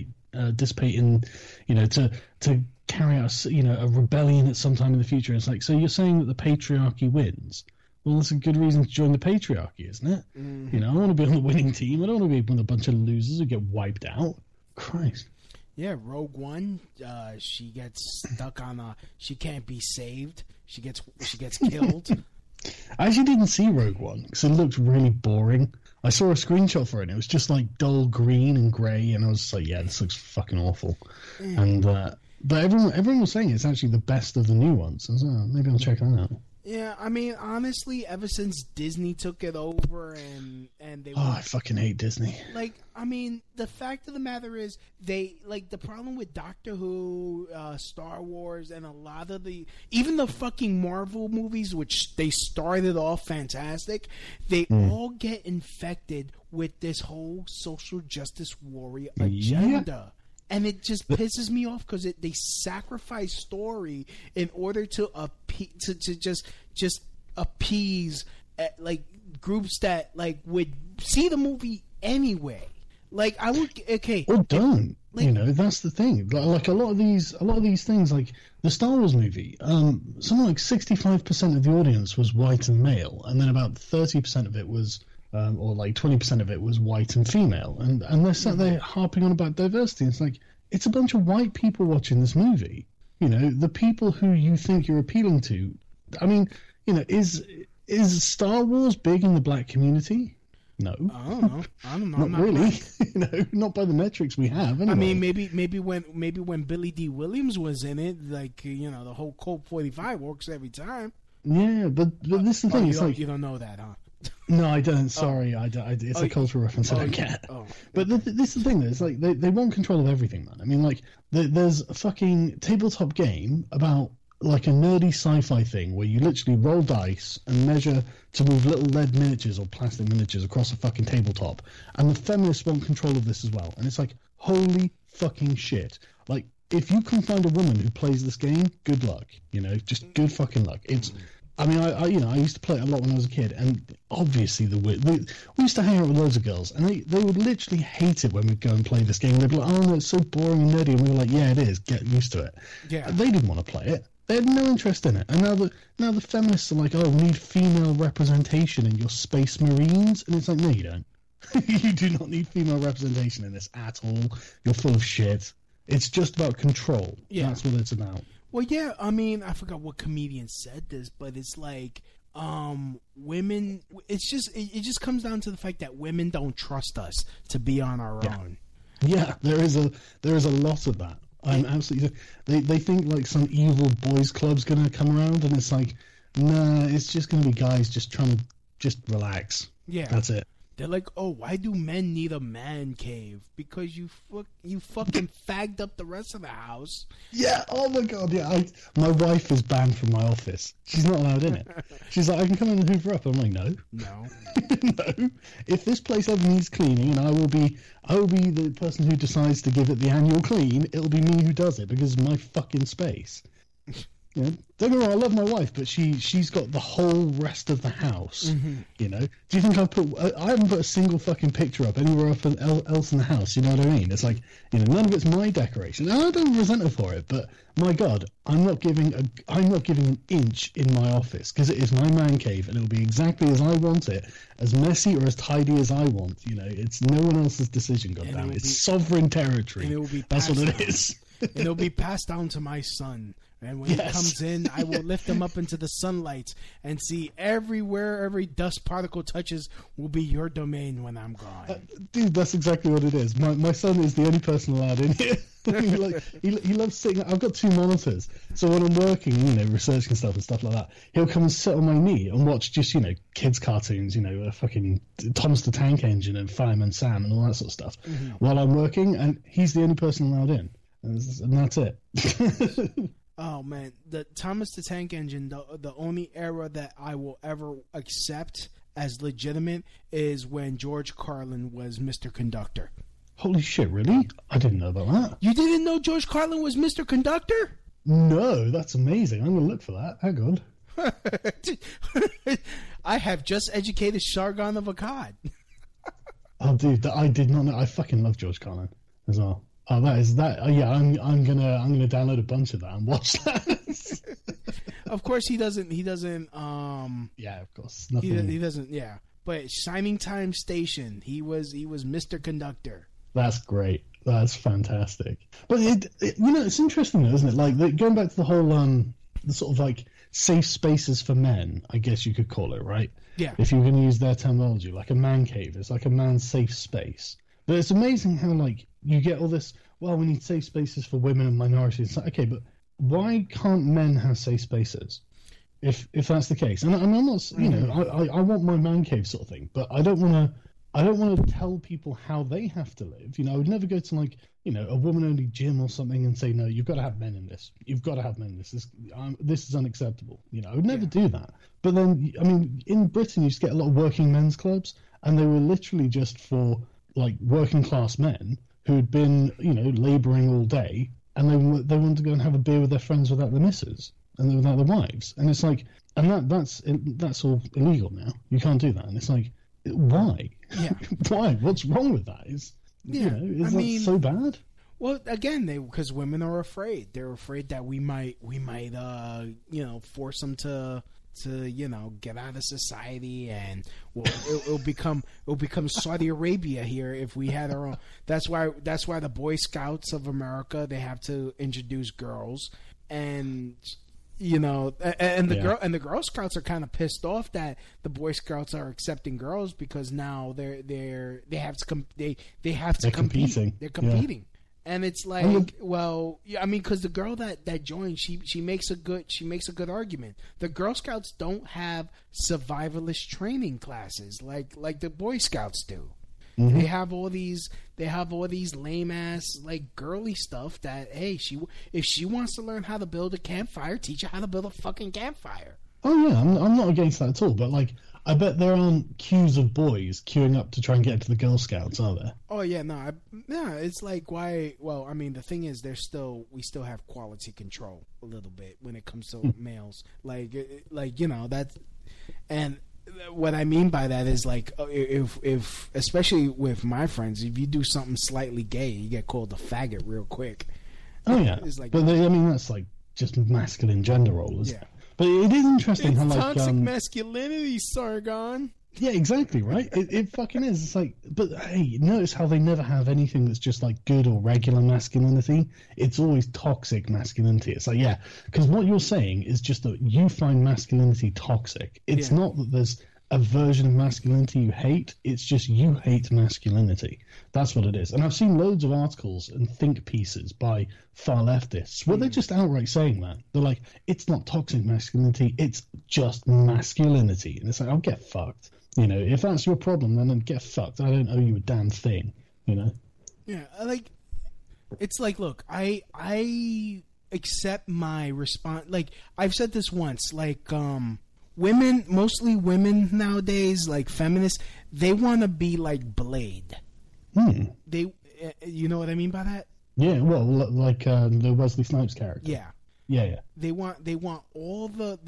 in, to carry out a rebellion at some time in the future. It's like, so you're saying that the patriarchy wins? Well, that's a good reason to join the patriarchy, isn't it? I want to be on the winning team. I don't want to be with a bunch of losers who get wiped out. Christ. Yeah, Rogue One. She gets stuck on she can't be saved. She gets killed. I actually didn't see Rogue One because it looked really boring. I saw a screenshot for it, and it was just like dull green and grey, and I was just like, yeah, this looks fucking awful. And but everyone was saying it's actually the best of the new ones, so maybe I'll check that out. Yeah, I mean, honestly, ever since Disney took it over and they I fucking hate Disney. Like, I mean, the fact of the matter is, they, like, the problem with Doctor Who, Star Wars, and a lot of even the fucking Marvel movies, which they started off fantastic, they all get infected with this whole social justice warrior agenda. Yeah. And it just pisses me off because they sacrifice story in order to just appease like groups that like would see the movie anyway. Like I would or don't. Like, that's the thing. Like a lot of these things, like the Star Wars movie, something like 65% of the audience was white and male, and then about 30% of it was. Or like 20% of it was white and female, and they're sat there harping on about diversity. It's like, it's a bunch of white people watching this movie. The people who you think you're appealing to. I mean, is Star Wars big in the black community? No, I don't know. Not really. Not by the metrics we have. Anyway. I mean, maybe when Billy D. Williams was in it, like the whole Colt 45 works every time. Yeah, but this is the thing. It's like you don't know that, huh? No, I don't. Sorry, it's a cultural reference I don't get. But this is the thing, though. It's like they want control of everything, man. I mean, like, there's a fucking tabletop game about, like, a nerdy sci-fi thing where you literally roll dice and measure to move little lead miniatures or plastic miniatures across a fucking tabletop. And the feminists want control of this as well. And it's like, holy fucking shit. Like, if you can find a woman who plays this game, good luck. Just good fucking luck. I mean, I used to play it a lot when I was a kid, and obviously we used to hang out with loads of girls, and they would literally hate it when we'd go and play this game. They'd be like, oh, no, it's so boring and nerdy, and we were like, yeah, it is, get used to it. Yeah. They didn't want to play it. They had no interest in it. And now the feminists are like, oh, we need female representation in your Space Marines, and it's like, no, you don't. You do not need female representation in this at all. You're full of shit. It's just about control. Yeah. That's what it's about. Well, yeah, I mean, I forgot what comedian said this, but it's like, women, it just comes down to the fact that women don't trust us to be on our own. Yeah, there is a lot of that. I'm absolutely. They think like some evil boys club's gonna come around, and it's like, nah, it's just gonna be guys just trying to just relax. Yeah, that's it. They're like, oh, why do men need a man cave? Because you fucking fagged up the rest of the house. Yeah. Oh my god. Yeah. My wife is banned from my office. She's not allowed in it. She's like, I can come in and hoover up. I'm like, no. No. If this place ever needs cleaning, and I will be the person who decides to give it the annual clean, it'll be me who does it because it's my fucking space. You know, don't get me wrong, I love my wife, but she's got the whole rest of the house. Mm-hmm. You know, do you think I haven't put a single fucking picture up anywhere else in the house? You know what I mean? It's like, you know, none of it's my decoration, and I don't resent her for it. But my God, I'm not giving an inch in my office because it is my man cave, and it'll be exactly as I want it, as messy or as tidy as I want. You know, it's no one else's decision. Goddamn, it's sovereign territory. And it will be that's what it is. And it'll be passed down to my son. And when he comes in, I will lift him up into the sunlight and see everywhere every dust particle touches will be your domain when I'm gone. Dude, that's exactly what it is. My son is the only person allowed in here. he loves sitting. I've got 2 monitors, so when I'm working, you know, researching stuff and stuff like that, he'll come and sit on my knee and watch just, you know, kids cartoons, you know, fucking Thomas the Tank Engine and Fireman Sam and all that sort of stuff while I'm working, and he's the only person allowed in, and that's it. Oh man, the Thomas the Tank Engine, the only era that I will ever accept as legitimate is when George Carlin was Mr. Conductor. Holy shit, really? I didn't know about that. You didn't know George Carlin was Mr. Conductor? No, that's amazing. I'm going to look for that. Hang on. I have just educated Sargon of Akkad. Oh, dude, I did not know. I fucking love George Carlin as well. Oh, that. Oh, yeah, I'm gonna download a bunch of that and watch that. Of course, he doesn't. Yeah, of course. He doesn't. Yeah, but Shining Time Station, he was Mr. Conductor. That's great. That's fantastic. But you know, it's interesting though, isn't it? Like going back to the whole the sort of like safe spaces for men, I guess you could call it, right? Yeah. If you were going to use their terminology, like a man cave, it's like a man's safe space. But it's amazing how like you get all this. Well, we need safe spaces for women and minorities. It's like, okay, but why can't men have safe spaces? If that's the case, and I'm not, you know, I want my man cave sort of thing, but I don't want to tell people how they have to live. You know, I would never go to like, you know, a woman-only gym or something and say, no, you've got to have men in this. You've got to have men in this. This is unacceptable. You know, I would never do that. But then, I mean, in Britain, you just get a lot of working men's clubs, and they were literally just for like working class men who'd been, you know, labouring all day, and they wanted to go and have a beer with their friends without their missus and without their wives. And it's like, and that's all illegal now. You can't do that. And it's like, why? Yeah. Why? What's wrong with that? Is that so bad? Well, again, because women are afraid. They're afraid that we might you know, force them to you know, get out of society, and it'll become Saudi Arabia here if we had our own. That's why the Boy Scouts of America, they have to introduce girls, and you know, and the Girl Scouts are kind of pissed off that the Boy Scouts are accepting girls because now they have to compete. Competing. They're competing. Yeah. And it's like, well, I mean, because the girl that joined, she makes a good argument. The Girl Scouts don't have survivalist training classes like the Boy Scouts do. Mm-hmm. They have all these lame ass like girly stuff that, hey, if she wants to learn how to build a campfire, teach her how to build a fucking campfire. Oh yeah, I'm not against that at all. But like, I bet there aren't queues of boys queuing up to try and get into the Girl Scouts, are there? Oh yeah, no, it's like, why? Well, I mean, the thing is, we still have quality control a little bit when it comes to males. Like you know that, and what I mean by that is like, if especially with my friends, if you do something slightly gay, you get called a faggot real quick. Oh yeah, it's like, but I mean, that's like just masculine gender roles. Yeah. But it is interesting how like toxic masculinity, Sargon. Yeah, exactly, right? It fucking is. It's like, but hey, notice how they never have anything that's just like good or regular masculinity. It's always toxic masculinity. It's like, yeah, because what you're saying is just that you find masculinity toxic. It's not that there's a version of masculinity you hate. It's just you hate masculinity. That's what it is. And I've seen loads of articles and think pieces by far leftists where they're just outright saying that. They're like, it's not toxic masculinity, it's just masculinity. And it's like, I'll get fucked. You know, if that's your problem, then get fucked. I don't owe you a damn thing, you know? Yeah, like, it's like, look, I accept my response. Like, I've said this once, like, women, mostly women nowadays, like feminists, they want to be like Blade. They, you know what I mean by that? Yeah, well, like the Wesley Snipes character. Yeah. Yeah. They want all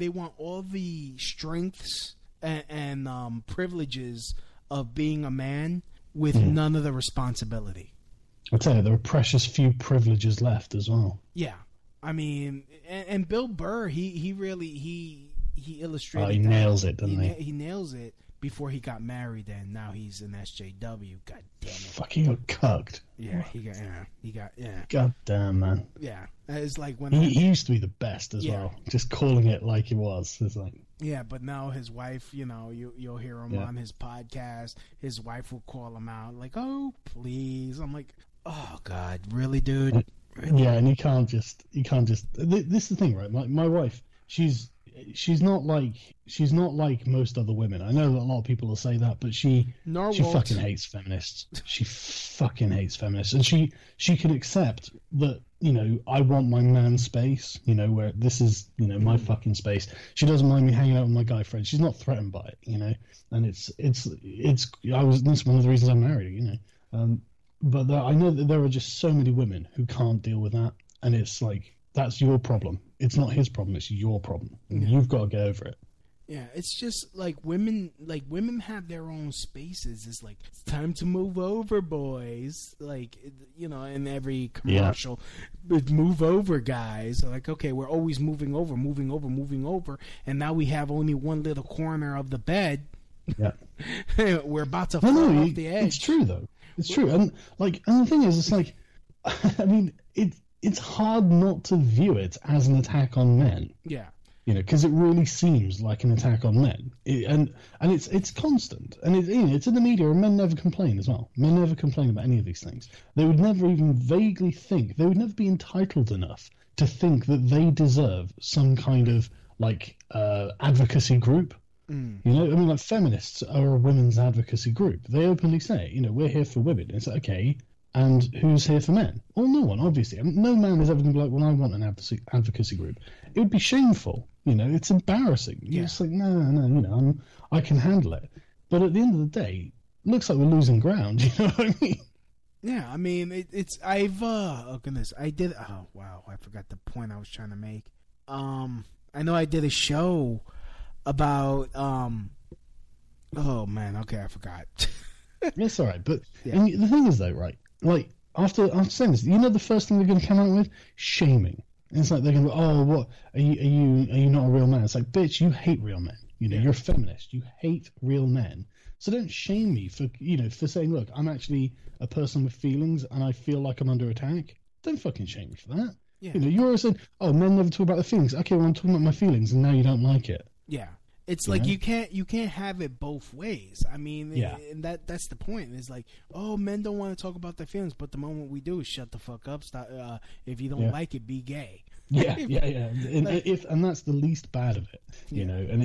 the strengths and privileges of being a man with none of the responsibility. I'll tell you, there are precious few privileges left as well. Yeah, I mean, and Bill Burr, he really illustrated. Oh, he nails it, doesn't he? He nails it before he got married, and now he's an SJW. God damn it! Fuck, he got cucked. Yeah, he got. God damn, man. Yeah, it's like when he used to be the best as well. Just calling it like he was. It's like. Yeah, but now his wife, you know, you'll hear him on his podcast. His wife will call him out, like, "Oh, please." I'm like, "Oh God, really, dude?" Really? Yeah, and you can't just. This is the thing, right? My wife, she's not like most other women. I know that a lot of people will say that, but she fucking hates feminists. She fucking hates feminists, and she can accept that. You know, I want my man space. You know, where this is, you know, my fucking space. She doesn't mind me hanging out with my guy friends. She's not threatened by it. You know, and it's. That's one of the reasons I married her. You know, but I know that there are just so many women who can't deal with that, and it's like that's your problem. It's not his problem. It's your problem. And you've got to get over it. Yeah, it's just like women have their own spaces. It's like, it's time to move over, boys. Like, you know, in every commercial, move over, guys. Like, okay, we're always moving over. And now we have only one little corner of the bed. Yeah. We're about to fall off the edge. It's true, though. It's true. And the thing is, it's like, I mean, it's hard not to view it as an attack on men. Yeah. You know, because it really seems like an attack on men, and it's constant, and it's in the media, and men never complain as well. Men never complain about any of these things. They would never even vaguely think. They would never be entitled enough to think that they deserve some kind of advocacy group. You know, I mean, like feminists are a women's advocacy group. They openly say, you know, we're here for women. It's like, okay. And who's here for men? Well, no one, obviously. I mean, no man is ever going to be like, well, I want an advocacy group. It would be shameful. You know, it's embarrassing. You're just like, no, you know, I can handle it. But at the end of the day, it looks like we're losing ground. You know what I mean? Yeah, I mean, oh, goodness. Oh, wow. I forgot the point I was trying to make. I know I did a show about, oh, man, okay, I forgot. It's all right. But and the thing is, though, right, like, after saying this, you know the first thing they're going to come out with? Shaming. And it's like they're going to go, oh, what, are you not a real man? It's like, bitch, you hate real men. You know, you're a feminist. You hate real men. So don't shame me for saying, look, I'm actually a person with feelings and I feel like I'm under attack. Don't fucking shame me for that. Yeah. You know, you're always saying, oh, men never talk about their feelings. Okay, well, I'm talking about my feelings and now you don't like it. Yeah. It's like you can't have it both ways. I mean, and that's the point. It's like, oh, men don't want to talk about their feelings, but the moment we do is shut the fuck up. Stop. If you don't like it, be gay. Yeah. And that's the least bad of it, you know. And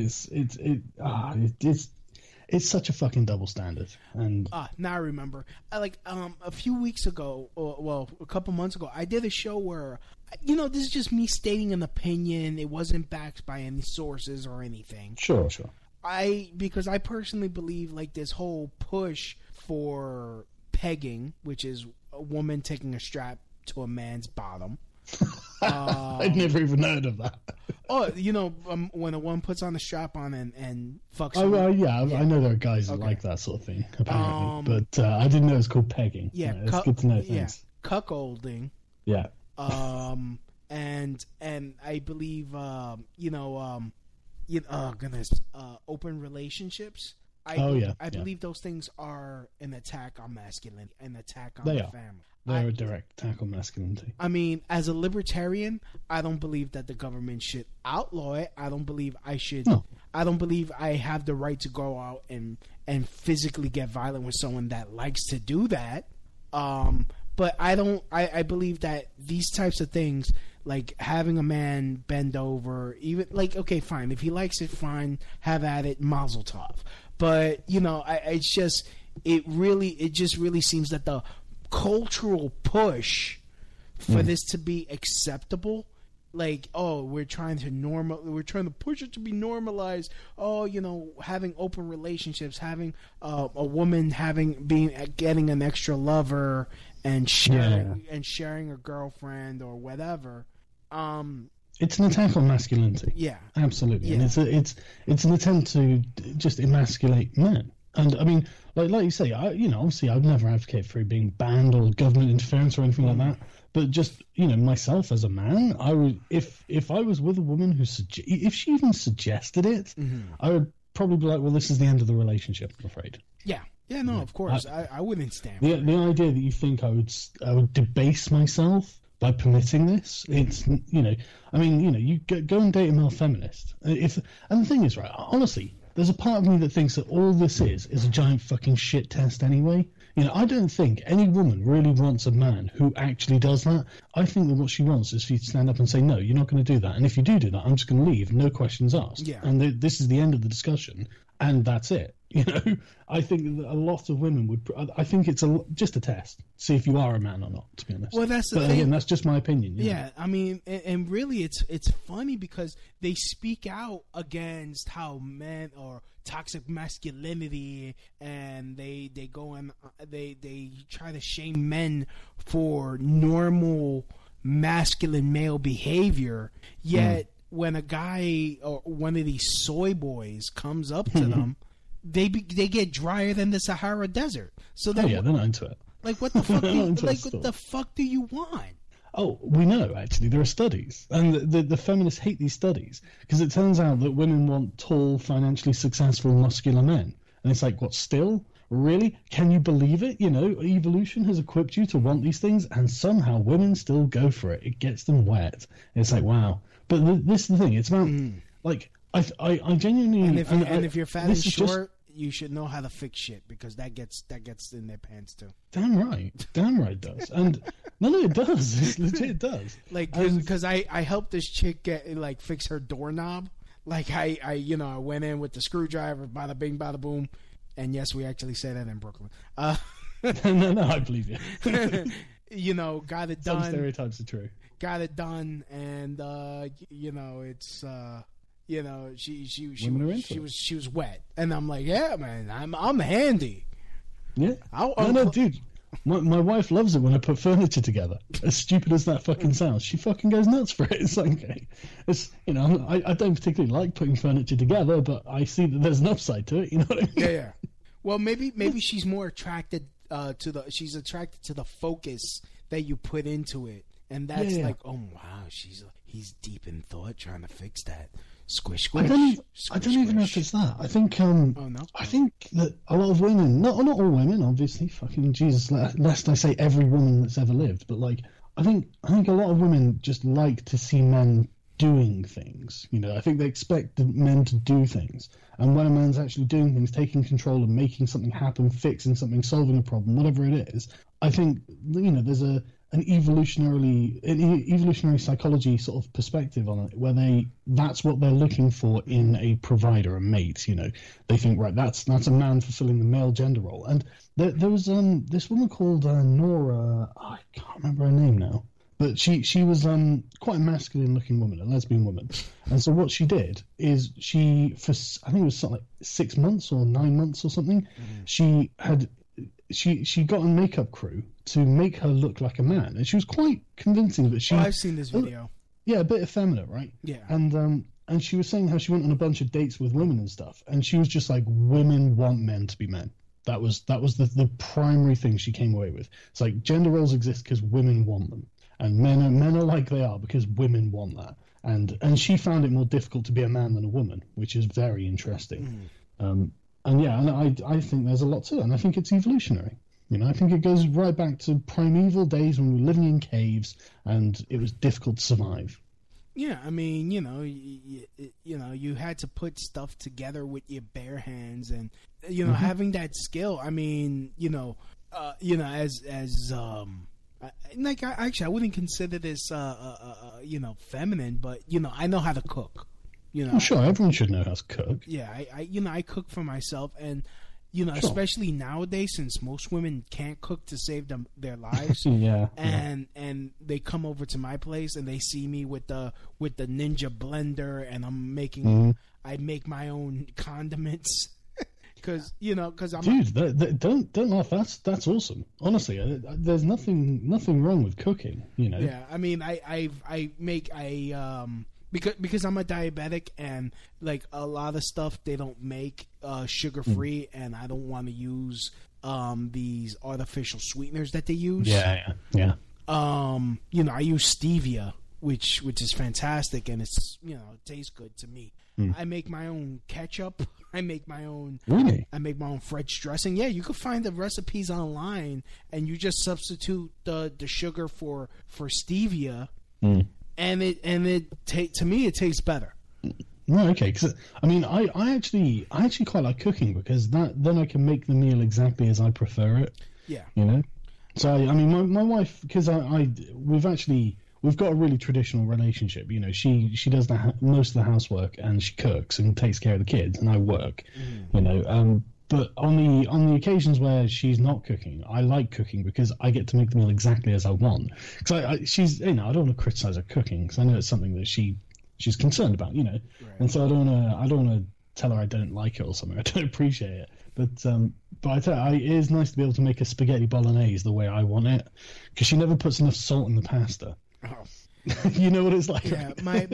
it's such a fucking double standard. And now I remember. A few weeks ago, or a couple months ago, I did a show where, you know, this is just me stating an opinion. It wasn't backed by any sources or anything. Sure. Because I personally believe like this whole push for pegging, which is a woman taking a strap to a man's bottom. I'd never even heard of that. Oh, you know, when a woman puts on a strap on and fucks. Oh, well, yeah, I know there are guys that like that sort of thing, apparently. But I didn't know it was called pegging. Yeah, it's good to know. Thanks. Cuckolding. Yeah. And I believe, open relationships. I believe those things are an attack on masculinity, an attack on the family. They're a direct attack on masculinity. I mean, as a libertarian, I don't believe that the government should outlaw it. I don't believe I should. No. I don't believe I have the right to go out and physically get violent with someone that likes to do that. But I don't. I believe that these types of things, like having a man bend over, even like, okay, fine, if he likes it, fine, have at it, mazel tov. But it just really seems that the cultural push for this to be acceptable, like, oh, we're trying to push it to be normalized. Oh, having open relationships, having a woman getting an extra lover and sharing a girlfriend or whatever. It's an attack on masculinity. Yeah, absolutely. Yeah. And it's an attempt to just emasculate men. And I mean, like you say, obviously I've never advocated for it being banned or government interference or anything like that. But just myself as a man, I would, if I was with a woman who if she even suggested it, I would probably be like, well, this is the end of the relationship, I'm afraid. Yeah. Yeah, no, of course. I wouldn't stand for the idea that you think I would debase myself by permitting this, it's, you go and date a male feminist. And the thing is, right, honestly, there's a part of me that thinks that all this is a giant fucking shit test anyway. I don't think any woman really wants a man who actually does that. I think that what she wants is for you to stand up and say, no, you're not going to do that. And if you do that, I'm just going to leave, no questions asked. Yeah. And this is the end of the discussion, and that's it. I think that a lot of women would. I think it's just a test, see if you are a man or not. To be honest, well, that's the thing. Again, that's just my opinion. Yeah, I mean, and really, it's funny because they speak out against how men or toxic masculinity, and they go and they try to shame men for normal masculine male behavior. Yet when a guy or one of these soy boys comes up to them, they get drier than the Sahara Desert. So they're not into it. Like, what the fuck? What the fuck do you want? Oh, we know, actually. There are studies. And the feminists hate these studies because it turns out that women want tall, financially successful, muscular men. And it's like, what, still? Really? Can you believe it? Evolution has equipped you to want these things, and somehow women still go for it. It gets them wet. It's like, wow. But this is the thing. It's about, like, I genuinely... And if you're fat and short... You should know how to fix shit because that gets in their pants too. Damn right it does. And no, it does. It legit does. Like, because I helped this chick fix her doorknob. Like I went in with the screwdriver, bada bing, bada boom, and yes, we actually say that in Brooklyn. No, I believe you. Got it done. Some stereotypes are true. Got it done, and it's. She was wet, and I'm like, yeah, man, I'm handy. Yeah, no, dude. My wife loves it when I put furniture together. As stupid as that fucking sounds, she fucking goes nuts for it. It's like, okay, it's I don't particularly like putting furniture together, but I see that there's an upside to it. You know what I mean? Yeah. Well, maybe she's more attracted she's attracted to the focus that you put into it, and that's like, oh wow, he's deep in thought trying to fix that. Squish, squish. I don't even know if it's that. I think I think that a lot of women, not all women, obviously, fucking Jesus, lest I say every woman that's ever lived, but like I think a lot of women just like to see men doing things. I think they expect the men to do things, and when a man's actually doing things, taking control and making something happen, fixing something, solving a problem, whatever it is, I think there's an evolutionary psychology sort of perspective on it, where that's what they're looking for in a provider, a mate. They think, right, that's a man fulfilling the male gender role. And there was this woman called Nora. I can't remember her name now, but she was quite a masculine looking woman, a lesbian woman. And so what she did is for I think it was something like 6 months or 9 months or something, she got a makeup crew to make her look like a man, and she was quite convincing. But I've seen this video. Yeah, a bit effeminate, right? Yeah. And she was saying how she went on a bunch of dates with women and stuff, and she was just like, women want men to be men. That was the primary thing she came away with. It's like gender roles exist because women want them, and men are like they are because women want that. And she found it more difficult to be a man than a woman, which is very interesting. and I think there's a lot to it, and I think it's evolutionary. You know, I think it goes right back to primeval days when we were living in caves and it was difficult to survive. Yeah, I mean, you had to put stuff together with your bare hands, and having that skill. I mean, I wouldn't consider this, feminine, but I know how to cook. Well, sure, everyone should know how to cook. Yeah, I cook for myself, and Sure. especially nowadays, since most women can't cook to save their lives. And they come over to my place and they see me with the Ninja blender, and I'm making I make my own condiments because I'm dude. Don't laugh. That's awesome. Honestly, there's nothing wrong with cooking. Yeah, I mean, because I'm a diabetic, and like a lot of stuff they don't make sugar free, and I don't want to use these artificial sweeteners that they use. Yeah. I use stevia, which is fantastic, and it's it tastes good to me. I make my own ketchup. I make my own. Really? I make my own French dressing. Yeah, you can find the recipes online, and you just substitute the sugar for stevia. And to me it tastes better. Right, okay. Because I mean, I actually quite like cooking, because then I can make the meal exactly as I prefer it. Yeah. So I mean, my wife, because we've got a really traditional relationship. She does most of the housework, and she cooks and takes care of the kids, and I work. But on the occasions where she's not cooking, I like cooking because I get to make the meal exactly as I want. Because she's, I don't want to criticize her cooking, because I know it's something that she's concerned about, Right. And so I don't want to tell her I don't like it or something. I don't appreciate it. But I tell you, it is nice to be able to make a spaghetti bolognese the way I want it, because she never puts enough salt in the pasta. Oh. You know what it's like. Yeah,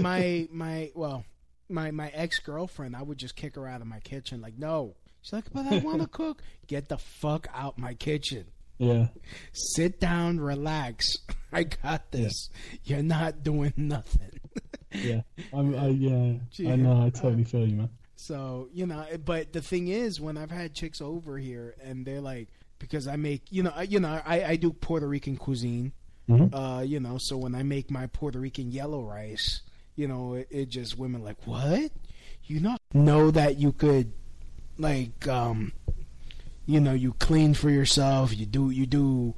my ex-girlfriend, I would just kick her out of my kitchen. Like, no. She's like, but I want to cook. Get the fuck out my kitchen. Yeah. Sit down, relax. I got this. Yeah. You're not doing nothing. Yeah. I know. I totally feel you, man. So, but the thing is, when I've had chicks over here and they're like, because I make, I do Puerto Rican cuisine. Mm-hmm. So when I make my Puerto Rican yellow rice, it just women like, what? You know that you could, like, you clean for yourself. You're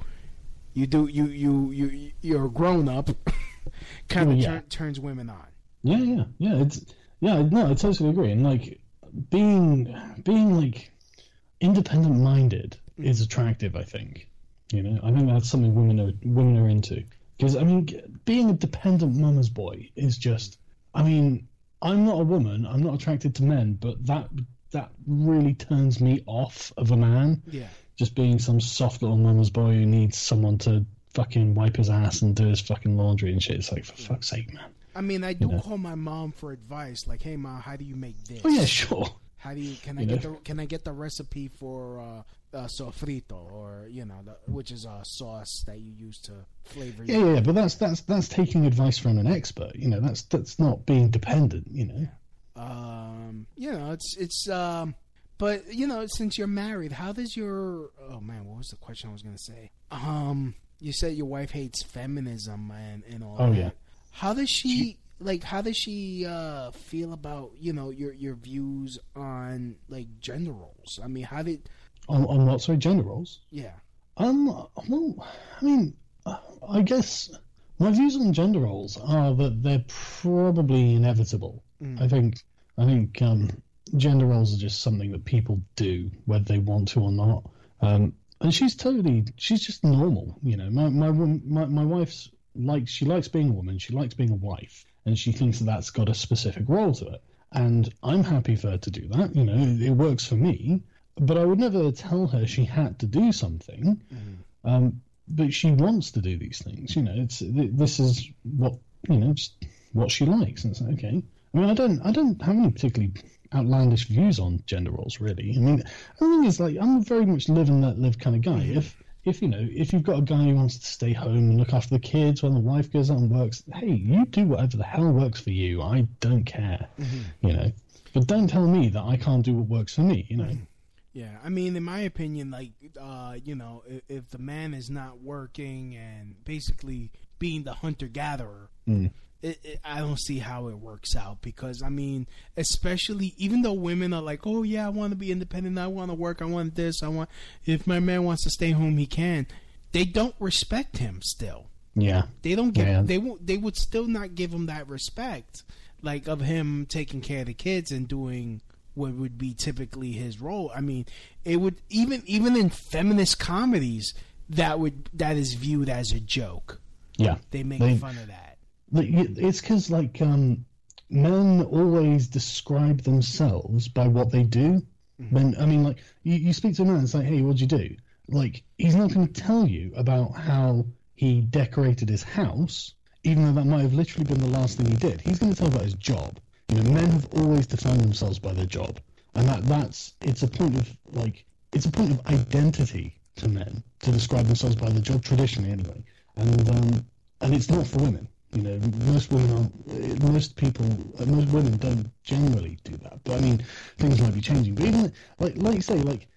a grown up. Kind of turns women on. Yeah. No, I totally agree. And like being like independent minded is attractive. I think. I think that's something women are into. Because I mean, being a dependent mama's boy is just. I mean, I'm not a woman. I'm not attracted to men, but that really turns me off of a man. Yeah. Just being some soft little mama's boy who needs someone to fucking wipe his ass and do his fucking laundry and shit. It's like, for fuck's sake, man. I mean, I do call my mom for advice. Like, hey, Ma, how do you make this? Oh yeah, sure. How do you? Can I get the recipe for sofrito, or which is a sauce that you use to flavor? Yeah. But that's taking advice from an expert. That's not being dependent. But since you're married, how does your what was the question I was gonna say? You said your wife hates feminism and all that. Oh yeah. How does she feel about your views on like gender roles? I mean, how did on what? Sorry, gender roles? Yeah. Well, I mean, I guess my views on gender roles are that they're probably inevitable. I think gender roles are just something that people do, whether they want to or not. And she's just normal. My wife's she likes being a woman, she likes being a wife, and she thinks that that's got a specific role to it. And I'm happy for her to do that. It works for me. But I would never tell her she had to do something. But she wants to do these things. This is what just what she likes. And it's like, okay. I mean, I don't have any particularly outlandish views on gender roles, really. I mean, the thing is, like, I'm a very much live and let live kind of guy. If you've got a guy who wants to stay home and look after the kids while the wife goes out and works, hey, you do whatever the hell works for you. I don't care. But don't tell me that I can't do what works for me. Yeah, I mean, in my opinion, like, if the man is not working and basically being the hunter-gatherer, I don't see how it works out. Because, I mean, especially, even though women are like, oh, yeah, I want to be independent, I want to work, I want this, if my man wants to stay home, he can. They don't respect him still. Yeah. They don't give, they would still not give him that respect, like, of him taking care of the kids and doing what would be typically his role. I mean, it would even in feminist comedies that is viewed as a joke. Yeah, they make fun of that. It's because men always describe themselves by what they do. When I mean, like you speak to a man, it's like, hey, what'd you do? Like he's not going to tell you about how he decorated his house, even though that might have literally been the last thing he did. He's going to tell about his job. You know, men have always defined themselves by their job, and it's a point of identity to men to describe themselves by their job traditionally, anyway. And it's not for women. You know, most women don't generally do that. But I mean, things might be changing. But even like you say, like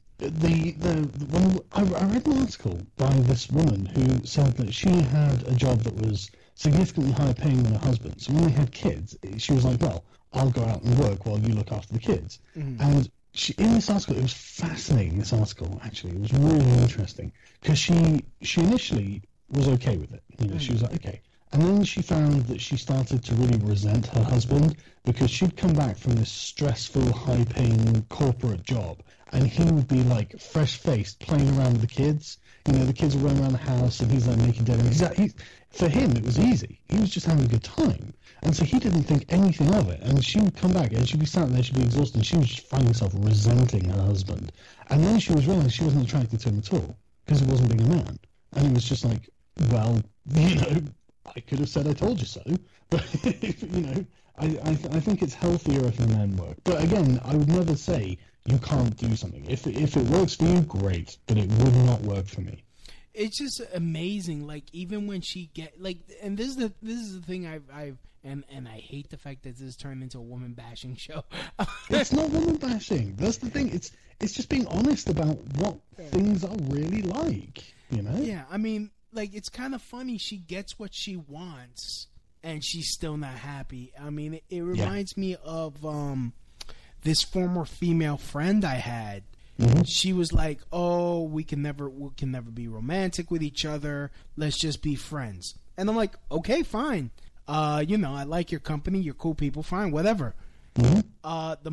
I read an article by this woman who said that she had a job that was significantly higher paying than her husband. So when they had kids, she was like, well, I'll go out and work while you look after the kids. And in this article, it was fascinating, this article, actually. It was really interesting. Because she initially was okay with it. You know, she was like, okay. And then she found that she started to really resent her husband because she'd come back from this stressful, high-paying corporate job, and he would be, like, fresh-faced, playing around with the kids. You know, the kids were running around the house, and he's, like, making dinner. For him, it was easy. He was just having a good time. And so he didn't think anything of it. And she would come back, and she'd be sat there, she'd be exhausted, and she was just finding herself resenting her husband. And then she was realizing she wasn't attracted to him at all, because he wasn't being a man. And it was just like, well, you know, I could have said I told you so. But, you know, I think it's healthier if the men work. But again, I would never say you can't do something. If it works for you, great. But it would not work for me. It's just amazing. Like, even when she and this is the thing and I hate the fact that this turned into a woman bashing show. It's not woman bashing. That's the thing. It's just being honest about what things are really like. You know? Yeah, I mean, like, it's kind of funny. She gets what she wants, and she's still not happy. I mean, it reminds me of this former female friend I had. Mm-hmm. She was like, "Oh, we can never be romantic with each other. Let's just be friends." And I'm like, "Okay, fine. You know, I like your company. You're cool people. Fine, whatever." Mm-hmm. The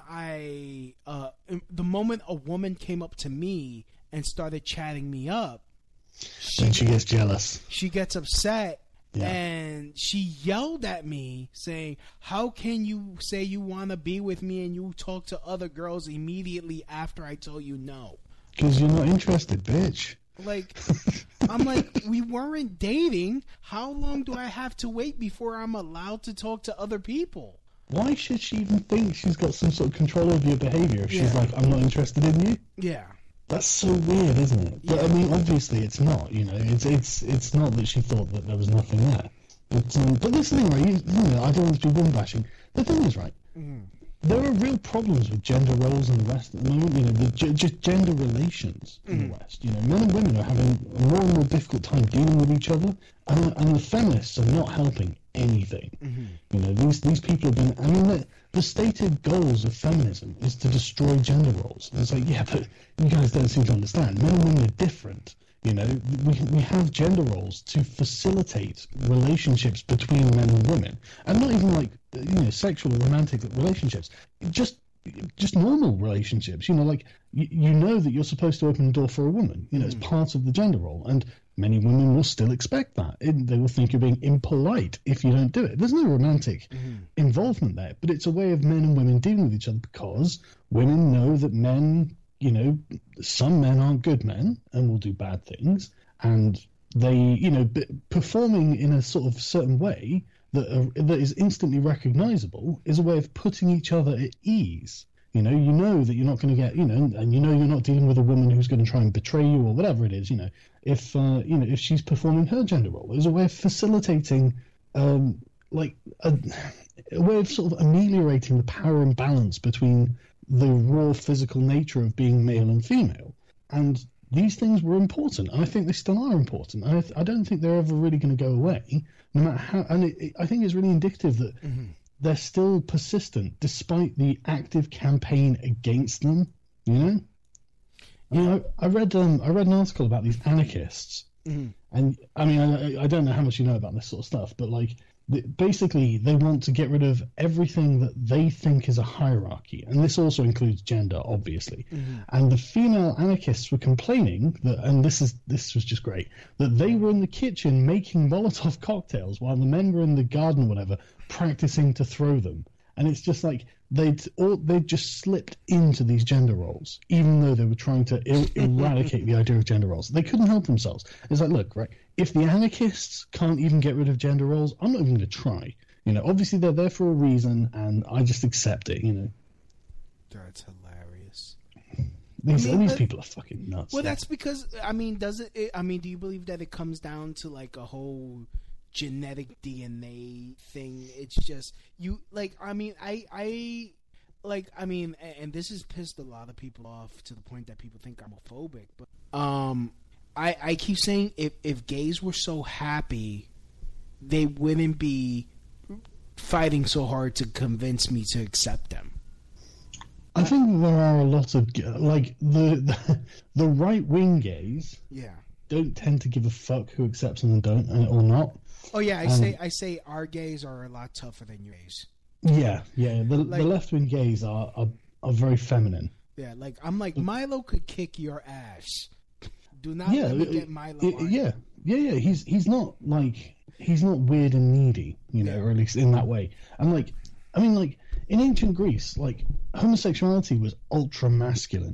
moment a woman came up to me and started chatting me up, she gets jealous. She gets upset. Yeah. And she yelled at me saying, "How can you say you want to be with me and you talk to other girls immediately after I told you no?" Because you're not interested, bitch. Like, I'm like, we weren't dating. How long do I have to wait before I'm allowed to talk to other people? Why should she even think she's got some sort of control over your behavior if she's like, I'm not interested in you? Yeah. That's so weird, isn't it? But, I mean, obviously it's not, you know. It's not that she thought that there was nothing there. But this thing, right, you know, I don't want to be woman bashing. The thing is, right, there are real problems with gender roles in the West at the moment, you know, just gender relations in the West. You know, men and women are having a more and more difficult time dealing with each other, and the feminists are not helping anything. You know, these people have been, I mean, the stated goals of feminism is to destroy gender roles. And it's like, yeah, but you guys don't seem to understand. Men and women are different. You know, we have gender roles to facilitate relationships between men and women, and not even like, you know, sexual or romantic relationships. Just normal relationships. You know, like you know that you're supposed to open the door for a woman. You know, it's part of the gender role, and many women will still expect that. They will think you're being impolite if you don't do it. There's no romantic involvement there, but it's a way of men and women dealing with each other because women know that men, you know, some men aren't good men and will do bad things, and they, you know, performing in a sort of certain way that is instantly recognizable is a way of putting each other at ease. You know that you're not going to get, you know, and you know you're not dealing with a woman who's going to try and betray you or whatever it is. You know, if she's performing her gender role, there's a way of facilitating, like a way of sort of ameliorating the power imbalance between the raw physical nature of being male and female. And these things were important. I think they still are important. I don't think they're ever really going to go away, no matter how. And I think it's really indicative that they're still persistent despite the active campaign against them. You know, I read an article about these anarchists, and I mean, I don't know how much you know about this sort of stuff, but like, basically, they want to get rid of everything that they think is a hierarchy, and this also includes gender, obviously. And the female anarchists were complaining that, and this was just great, that they were in the kitchen making Molotov cocktails while the men were in the garden or whatever practicing to throw them. And it's just like they'd just slipped into these gender roles, even though they were trying to eradicate the idea of gender roles. They couldn't help themselves. It's like, look, right, if the anarchists can't even get rid of gender roles, I'm not even going to try. You know, obviously they're there for a reason, and I just accept it. You know, that's hilarious. These people are fucking nuts. Well, that's because I mean, do you believe that it comes down to like a whole genetic DNA thing? It's just you like, I mean, I mean, and this has pissed a lot of people off to the point that people think I'm homophobic, but I keep saying if gays were so happy, they wouldn't be fighting so hard to convince me to accept them. I think there are a lot of like the right wing gays. Yeah. Don't tend to give a fuck who accepts them and don't, or not. Oh yeah, I say our gays are a lot tougher than your gays. Yeah. The left wing gays are very feminine. Yeah, like I'm like Milo could kick your ass. Do not let me get Milo. Yeah. He's not weird and needy, you know, or at least in that way. And like, I mean, like in ancient Greece, like homosexuality was ultra masculine.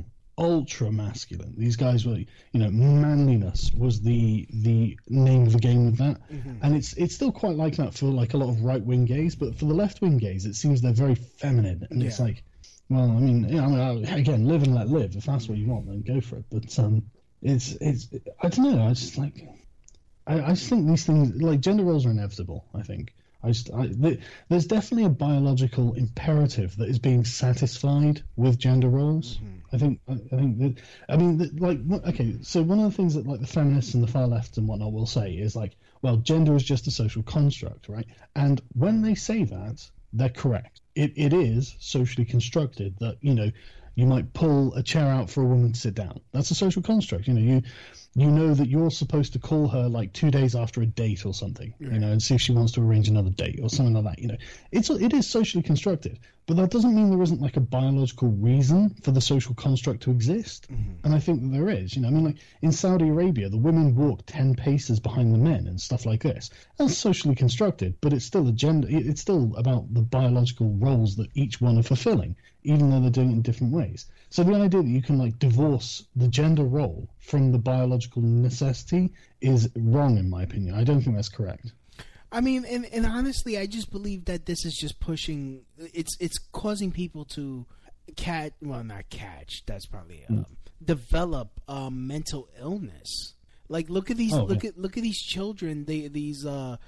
These guys were, you know, manliness was the name of the game with that, and it's still quite like that for like a lot of right wing gays, but for the left wing gays, it seems they're very feminine, and it's like, well, I mean, again, live and let live. If that's what you want, then go for it. But it's I don't know. I just like I just think these things, like gender roles, are inevitable. I think. There's definitely a biological imperative that is being satisfied with gender roles. I think that, I mean, like, okay, so one of the things that like the feminists and the far left and whatnot will say is like, well, gender is just a social construct, right? And when they say that, they're correct. It is socially constructed that, you know, you might pull a chair out for a woman to sit down. That's a social construct. You know, you know that you're supposed to call her like 2 days after a date or something, you know, and see if she wants to arrange another date or something like that. You know, it is socially constructed, but that doesn't mean there isn't like a biological reason for the social construct to exist. And I think that there is. You know, I mean, like in Saudi Arabia, the women walk 10 paces behind the men and stuff like this. That's socially constructed, but it's still a gender. It's still about the biological roles that each one are fulfilling, even though they're doing it in different ways. So the idea that you can like divorce the gender role from the biological necessity is wrong, in my opinion. I don't think that's correct. I mean, and honestly, I just believe that this is just pushing. It's causing people to not catch. That's probably develop mental illness. Like, look at these. Look at these children. These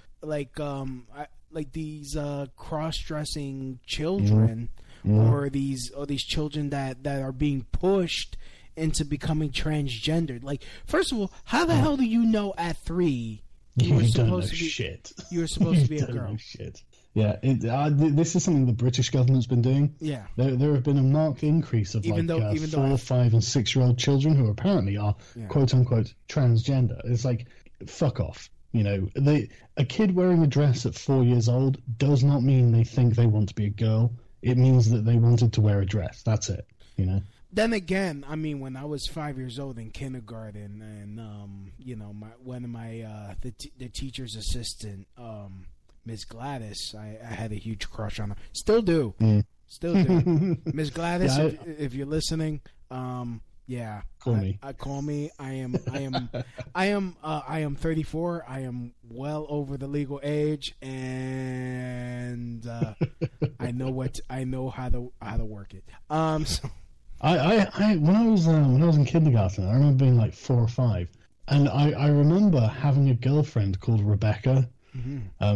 cross-dressing children. Or these children that are being pushed into becoming transgendered. Like, first of all, how the hell do you know at 3 you were supposed to be shit? You were supposed to be a girl. Shit. Yeah, this is something the British government's been doing. Yeah, there have been a marked increase of 4, 5, and 6-year-old children who apparently are quote unquote transgender. It's like, fuck off. You know, a kid wearing a dress at 4 years old does not mean they think they want to be a girl. It means that they wanted to wear a dress. That's it, you know? Then again, I mean, when I was 5 years old in kindergarten, and you know, the teacher's assistant, Miss Gladys, I had a huge crush on her. Still do, Miss Gladys, if you're listening, call me. Call me. I am 34. I am well over the legal age, and I know how to work it. So. When I was in kindergarten, I remember being like 4 or 5, and I remember having a girlfriend called Rebecca.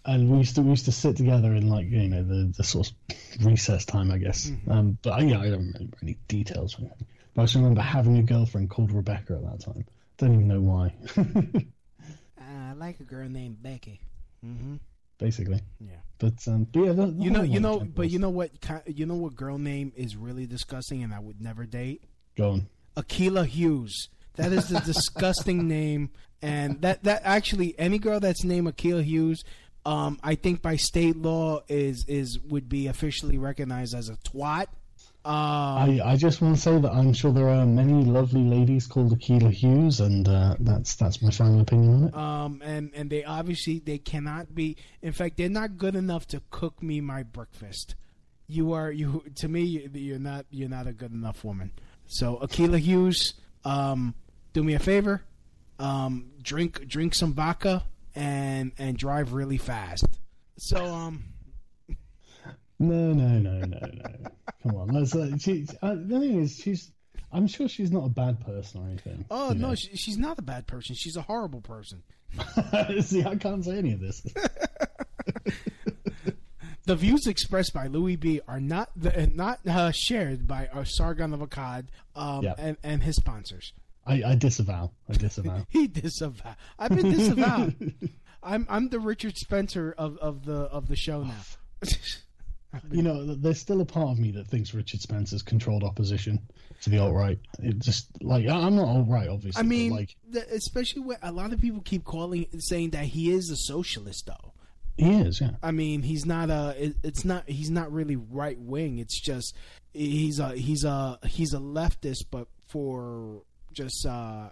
And we used to sit together in like the sort of recess time, I guess. But I don't remember any details. But I just remember having a girlfriend called Rebecca at that time. Don't even know why. I like a girl named Becky. Mm-hmm. Basically. Yeah. But yeah, you know what girl name is really disgusting, and I would never date. Go on. Akilah Hughes. That is the disgusting name, and that actually any girl that's named Akilah Hughes, I think by state law would be officially recognized as a twat. I just want to say that I'm sure there are many lovely ladies called Akilah Hughes, and that's my final opinion on it. And they cannot be. In fact, they're not good enough to cook me my breakfast. To me, you're not a good enough woman. So Akilah Hughes, do me a favor, drink some vodka and drive really fast. So No. Come on, the thing is, I'm sure she's not a bad person or anything. Oh no, she's not a bad person. She's a horrible person. See, I can't say any of this. The views expressed by Louis B are not shared by Sargon of Akkad and his sponsors. I disavow. He disavow. I've been disavowed. I'm the Richard Spencer of the show now. There's still a part of me that thinks Richard Spencer's controlled opposition to the alt-right. It just I'm not alt-right, obviously. I mean, but especially when a lot of people keep saying that he is a socialist, though. He is, yeah. I mean, he's not he's not really right wing. It's just he's a leftist, but for just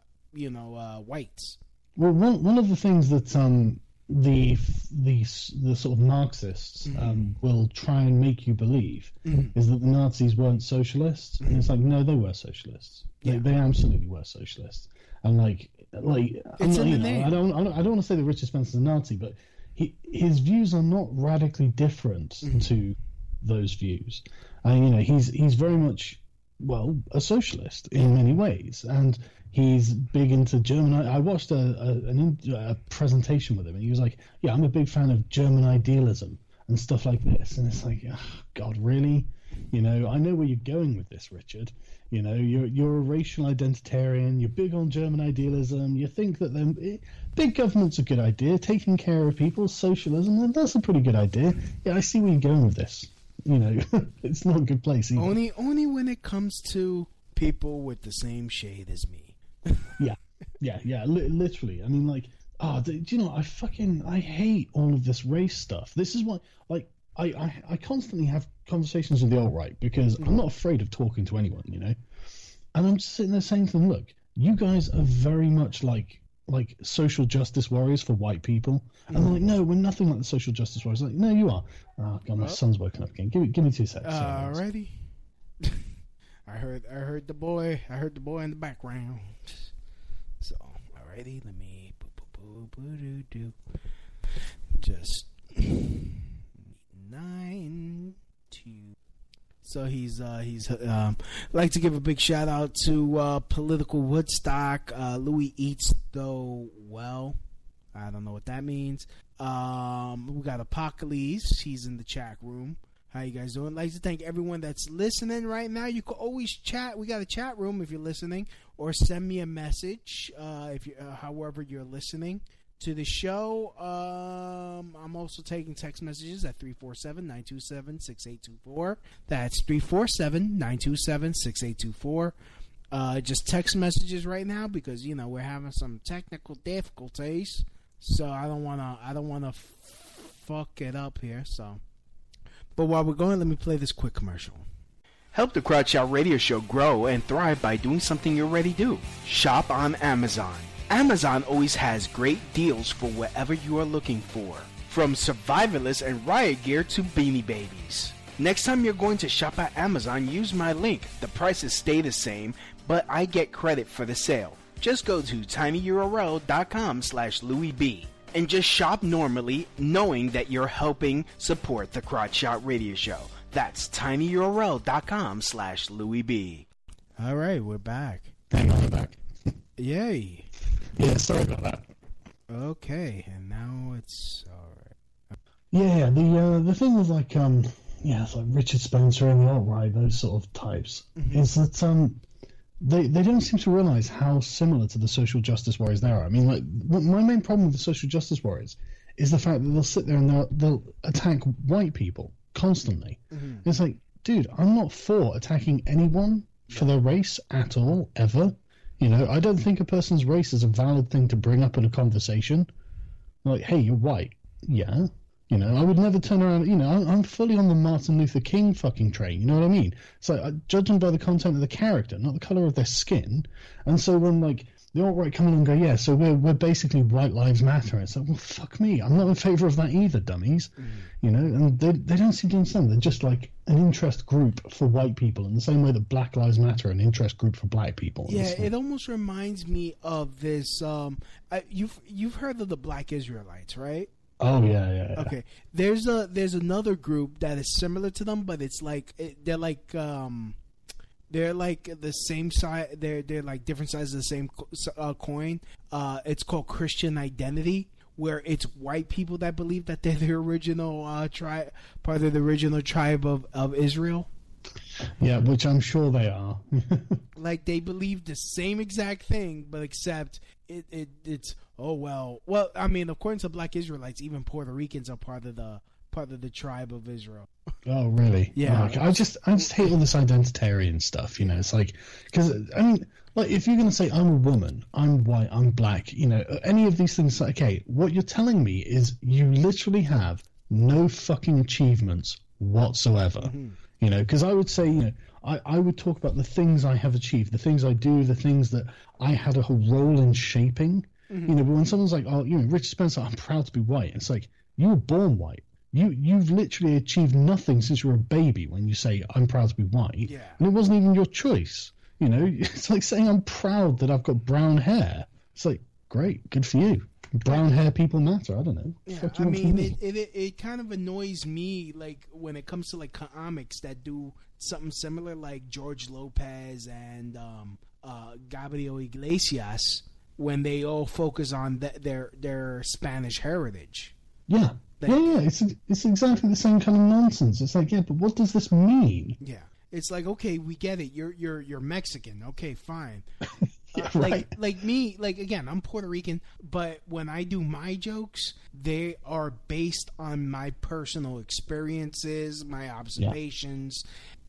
whites. Well, one of the things that the sort of Marxists will try and make you believe is that the Nazis weren't socialists, and it's like, no, they were socialists. They absolutely were socialists, and it's in the name. I don't want to say that Richard Spencer's a Nazi, but his views are not radically different to those views. He's very much a socialist in many ways, and he's big into German. I watched a presentation with him, and he was like, "Yeah, I'm a big fan of German idealism and stuff like this." And it's like, oh, God, really? I know where you're going with this, Richard. You're a racial identitarian. You're big on German idealism. You think that big government's a good idea. Taking care of people, socialism, that's a pretty good idea. Yeah, I see where you're going with this. It's not a good place either. Only when it comes to people with the same shade as me. Yeah, literally. I mean, do you know? I hate all of this race stuff. This is why, I constantly have conversations with the alt-right because I'm not afraid of talking to anyone, And I'm just sitting there saying to them, look, you guys are very much like social justice warriors for white people. And they're like, no, we're nothing like the social justice warriors. Like, no, you are. Oh, God, my son's woken up again. Give me 2 seconds. Alrighty. I heard the boy. I heard the boy in the background. So, alrighty, let me just 9 2. So he's like to give a big shout out to Political Woodstock. Louis eats though well. I don't know what that means. We got Apocalypse. He's in the chat room. How you guys doing? I'd like to thank everyone that's listening right now. You can always chat. We got a chat room if you're listening, or send me a message if you, however you're listening to the show. I'm also taking text messages at 347-927-6824. That's 347-927-6824. Just text messages right now because we're having some technical difficulties, so I don't wanna fuck it up here. So, but while we're going, let me play this quick commercial. Help the Crowd Shout Radio Show grow and thrive by doing something you already do. Shop on Amazon. Amazon always has great deals for whatever you are looking for, from survivalists and riot gear to beanie babies. Next time you're going to shop at Amazon, use my link. The prices stay the same, but I get credit for the sale. Just go to tinyurl.com/LouisB and just shop normally, knowing that you're helping support the Crotch Shot Radio Show. That's tinyurl.com/LouisB. All right, we're back. Hang on, we're back. Yay. Yeah, sorry about that. Okay, and now it's all right. Yeah, the thing with like it's like Richard Spencer and the alt-right, those sort of types, is that they don't seem to realize how similar to the social justice warriors they are. I mean, like my main problem with the social justice warriors is the fact that they'll sit there and they'll attack white people constantly. It's like, dude, I'm not for attacking anyone for their race at all, ever. You know, I don't think a person's race is a valid thing to bring up in a conversation. Like, hey, you're white. Yeah. You know, I would never turn around. You know, I'm fully on the Martin Luther King fucking train. You know what I mean? It's like I judge them by the content of the character, not the color of their skin. And so when like the alt-right come along and go, yeah, so we're basically White Lives Matter. It's like, well, fuck me. I'm not in favor of that either, dummies. You know, and they don't seem to understand. They're just like an interest group for white people in the same way that Black Lives Matter are an interest group for black people. Yeah, it almost reminds me of this. You've heard of the Black Israelites, right? Oh yeah. Okay, there's another group that is similar to them, but it's like they're like the same side. They're like different sides of the same coin. It's called Christian Identity, where it's white people that believe that they're the original tribe, part of the original tribe of Israel. Yeah, which I'm sure they are. Like they believe the same exact thing, but except it's well. I mean, according to Black Israelites, even Puerto Ricans are part of the tribe of Israel. Oh, really? Yeah. I just hate all this identitarian stuff. You know, it's like because I mean, like if you're gonna say I'm a woman, I'm white, I'm black, you know, any of these things. Okay, what you're telling me is you literally have no fucking achievements whatsoever. You know, because I would say, you know, I would talk about the things I have achieved, the things I do, the things that I had a whole role in shaping. You know, but when someone's like, oh, you know, Richard Spencer, I'm proud to be white. It's like, you were born white. You've literally achieved nothing since you were a baby when you say, I'm proud to be white. Yeah. And it wasn't even your choice. You know, it's like saying, I'm proud that I've got brown hair. It's like, great, good for you. Brown hair people matter. I don't know. Yeah, I mean, it kind of annoys me, like when it comes to like comics that do something similar, like George Lopez and Gabriel Iglesias, when they all focus on their Spanish heritage. Yeah, it's exactly the same kind of nonsense. It's like, yeah, but what does this mean? Yeah, it's like, okay, we get it. You're Mexican. Okay, fine. Right. Like me, like again, I'm Puerto Rican, but when I do my jokes, they are based on my personal experiences, my observations.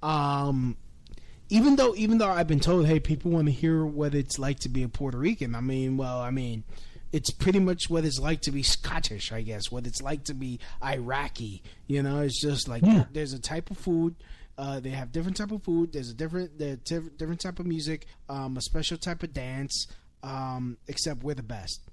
Even though I've been told, hey, people want to hear what it's like to be a Puerto Rican. I mean, it's pretty much what it's like to be Scottish, I guess. What it's like to be Iraqi. You know, it's just like there's a type of food. They have different type of food. There's a different type of music, a special type of dance. Except we're the best.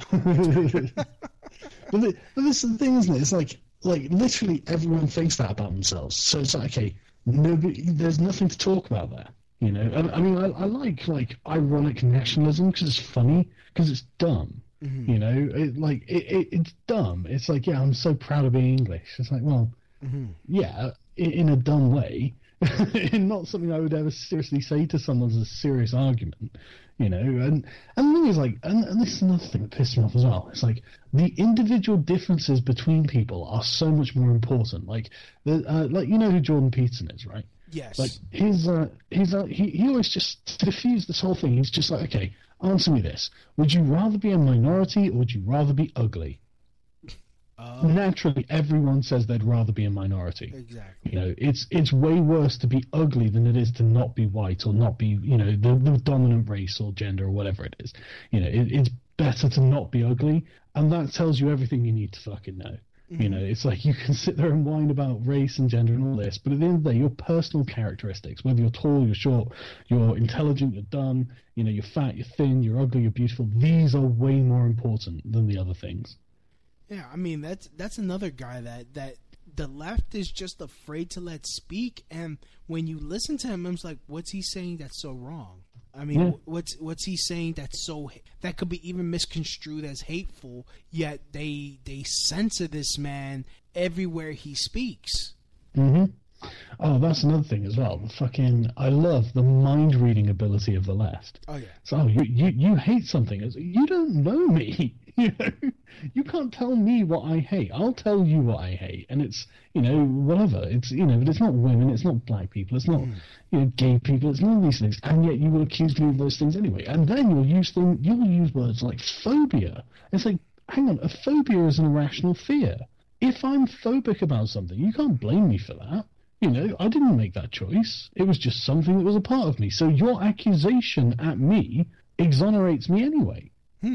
but this is the thing, isn't it? It's like literally everyone thinks that about themselves. So it's like, okay, there's nothing to talk about there. You know, I mean, I like ironic nationalism because it's funny, because it's dumb. You know, it's dumb. It's like, yeah, I'm so proud of being English. It's like, well, yeah. In a dumb way, and not something I would ever seriously say to someone as a serious argument, you know. And the thing is, like, and this is another thing that pissed me off as well. It's like the individual differences between people are so much more important. Like, like you know who Jordan Peterson is, right? Yes. Like he always just to diffuse this whole thing. He's just like, okay, answer me this: would you rather be a minority or would you rather be ugly? Naturally, everyone says they'd rather be a minority. Exactly. You know, it's way worse to be ugly than it is to not be white or not be, you know, the dominant race or gender or whatever it is. You know, it's better to not be ugly, and that tells you everything you need to fucking know. You know, it's like you can sit there and whine about race and gender and all this, but at the end of the day, your personal characteristics, whether you're tall, you're short, you're intelligent, you're dumb, you know, you're fat, you're thin, you're ugly, you're beautiful, these are way more important than the other things. Yeah, I mean, that's another guy that the left is just afraid to let speak, and when you listen to him, it's like, what's he saying that's so wrong? I mean, what's he saying that could be even misconstrued as hateful, yet they censor this man everywhere he speaks. Oh, that's another thing as well. I love the mind reading ability of the left. Oh yeah. So you hate something. You don't know me. You know, you can't tell me what I hate. I'll tell you what I hate, and it's whatever. It's but it's not women, it's not black people, it's not gay people, it's none of these things, and yet you will accuse me of those things anyway. And then you'll use words like phobia. It's like, hang on, a phobia is an irrational fear. If I'm phobic about something, you can't blame me for that. I didn't make that choice. It was just something that was a part of me. So your accusation at me exonerates me anyway.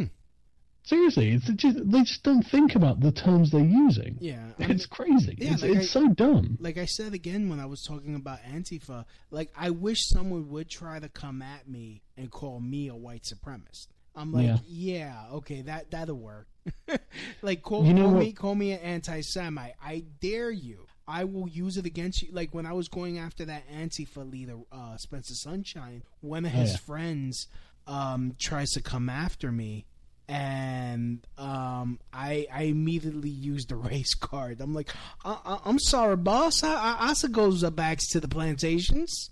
Seriously, they just don't think about the terms they're using. Yeah. It's crazy. Yeah, it's so dumb. Like I said again when I was talking about Antifa, like, I wish someone would try to come at me and call me a white supremacist. I'm like, okay, that'll work. Like, call me an anti-Semite. I dare you. I will use it against you. Like, when I was going after that Antifa leader, Spencer Sunshine, one of his friends tries to come after me, and I immediately used the race card. I'm like, I'm sorry, boss. I goes back to the plantations.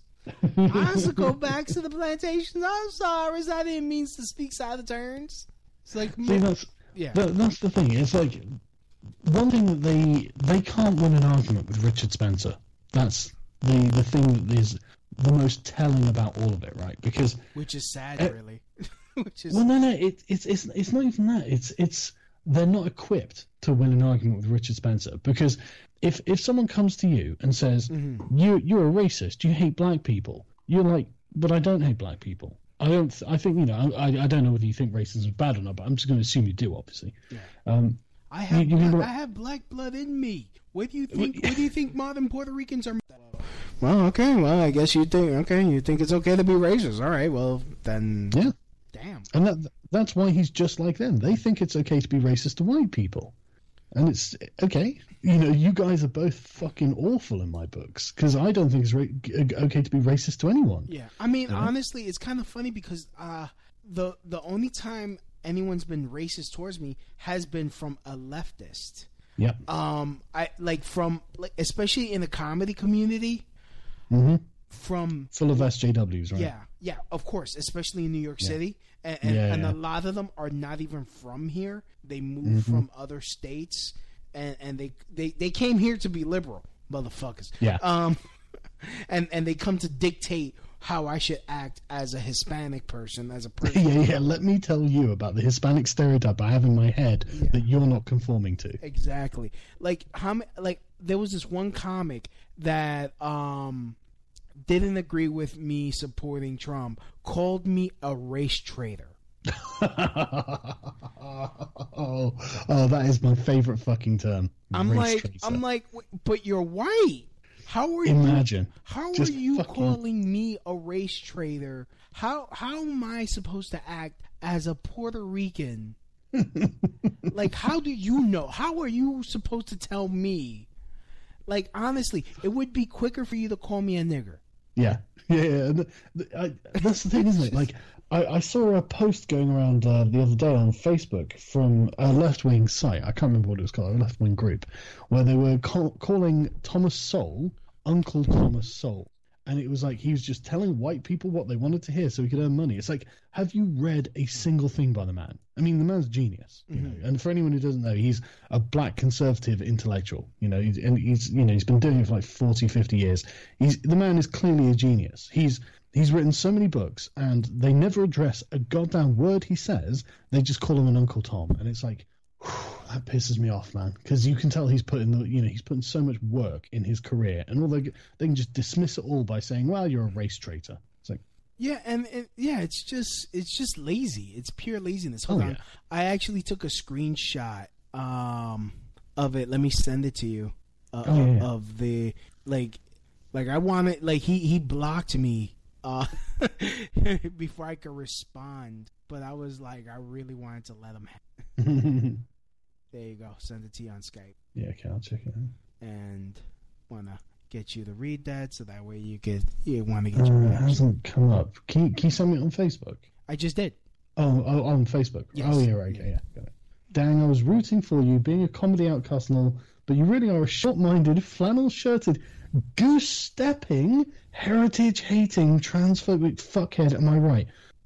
I go back to the plantations. I'm sorry, I didn't mean to speak side of turns. It's like, see, that's the thing. It's like, one thing that they can't win an argument with Richard Spencer. That's the thing that is the most telling about all of it, right? Which is sad, really. It's not even that. It's they're not equipped to win an argument with Richard Spencer, because if someone comes to you and says you're a racist, you hate black people, you're like, but I don't hate black people. I think I don't know whether you think racism is bad or not, but I'm just going to assume you do, obviously. Yeah. I have black blood in me. What do you think? What do you think modern Puerto Ricans are? Well, okay. Well, I guess you think it's okay to be racist. All right. Well, then. Yeah. Damn. And that's why he's just like them. They think it's okay to be racist to white people, and it's okay. You guys are both fucking awful in my books, because I don't think it's okay to be racist to anyone. Yeah. I mean, honestly, it's kind of funny because the only time anyone's been racist towards me has been from a leftist. Yep. Especially in the comedy community. Mm-hmm. From full of SJWs, right? Yeah, of course, especially in New York City, and a lot of them are not even from here. They moved from other states, and they came here to be liberal, motherfuckers. Yeah. And they come to dictate how I should act as a Hispanic person, as a person. Yeah. Let me tell you about the Hispanic stereotype I have in my head that you're not conforming to. Exactly. Like there was this one comic that didn't agree with me supporting Trump, called me a race traitor. Oh, that is my favorite fucking term. I'm like, but you're white. How are Imagine. How are you calling me a race traitor? How am I supposed to act as a Puerto Rican? Like, how do you know? How are you supposed to tell me? Like, honestly, it would be quicker for you to call me a nigger. Yeah. That's the thing, isn't it? Like, I saw a post going around the other day on Facebook from a left-wing site. I can't remember what it was called, a left-wing group, where they were calling Thomas Sowell Uncle Thomas Sowell. And it was like he was just telling white people what they wanted to hear so he could earn money. It's like, have you read a single thing by the man? I mean, the man's genius. You know? And for anyone who doesn't know, he's a black conservative intellectual. He's been doing it for like 40, 50 years. The man is clearly a genius. He's written so many books, and they never address a goddamn word he says. They just call him an Uncle Tom, and it's like, that pisses me off, man, because you can tell he's putting so much work in his career, and all they can just dismiss it all by saying, "Well, you're a race traitor." It's like, it's just lazy. It's pure laziness. Hold on, I actually took a screenshot of it. Let me send it to you. Of the like I wanted, like he blocked me before I could respond, but I was like, I really wanted to let him have. There you go. Send it to you on Skype. Yeah, okay, I'll check it out. And want to get you to read that so that way you want to get your reaction. It hasn't come up. Can you send me it on Facebook? I just did. Oh, on Facebook. Yes. Oh, yeah, right. Okay, yeah, got it. Dang, I was rooting for you, being a comedy outcast and all, but you really are a short-minded, flannel-shirted, goose-stepping, heritage-hating, transphobic fuckhead. Am I right?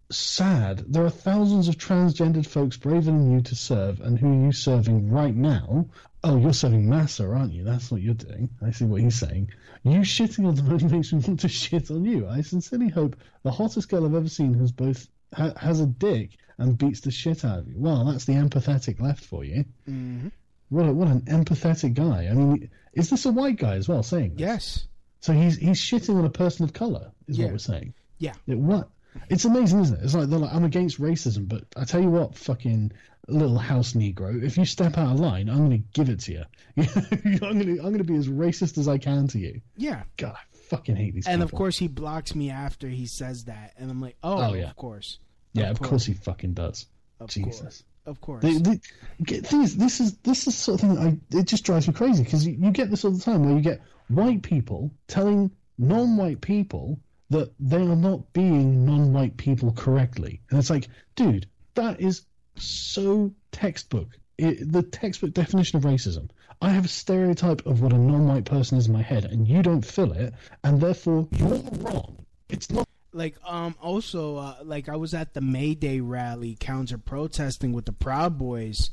sad. There are thousands of transgendered folks braver than you to serve, and who are you serving right now? Oh, you're serving Massa, aren't you? That's what you're doing. I see what he's saying. You shitting on them only makes me want to shit on you. I sincerely hope the hottest girl I've ever seen has a dick and beats the shit out of you. Well, that's the empathetic left for you. Mm-hmm. What an empathetic guy. I mean, is this a white guy as well saying this? Yes. So he's shitting on a person of color, is what we're saying. Yeah. What? It's amazing, isn't it? It's like they're like, I'm against racism, but I tell you what, fucking little house Negro, if you step out of line, I'm going to give it to you. I'm going to be as racist as I can to you. Yeah. God, I fucking hate these people. And of course, he blocks me after he says that, and I'm like, oh yeah. Of course. Yeah, of course he fucking does. Jesus. Of course. The thing is, this is sort of thing. It just drives me crazy because you get this all the time, where you get white people telling non-white people that they are not being non-white people correctly, and it's like, dude, that is so textbook. The textbook definition of racism. I have a stereotype of what a non-white person is in my head, and you don't fill it, and therefore you're wrong. It's not. Like, also, like, I was at the May Day rally counter-protesting with the Proud Boys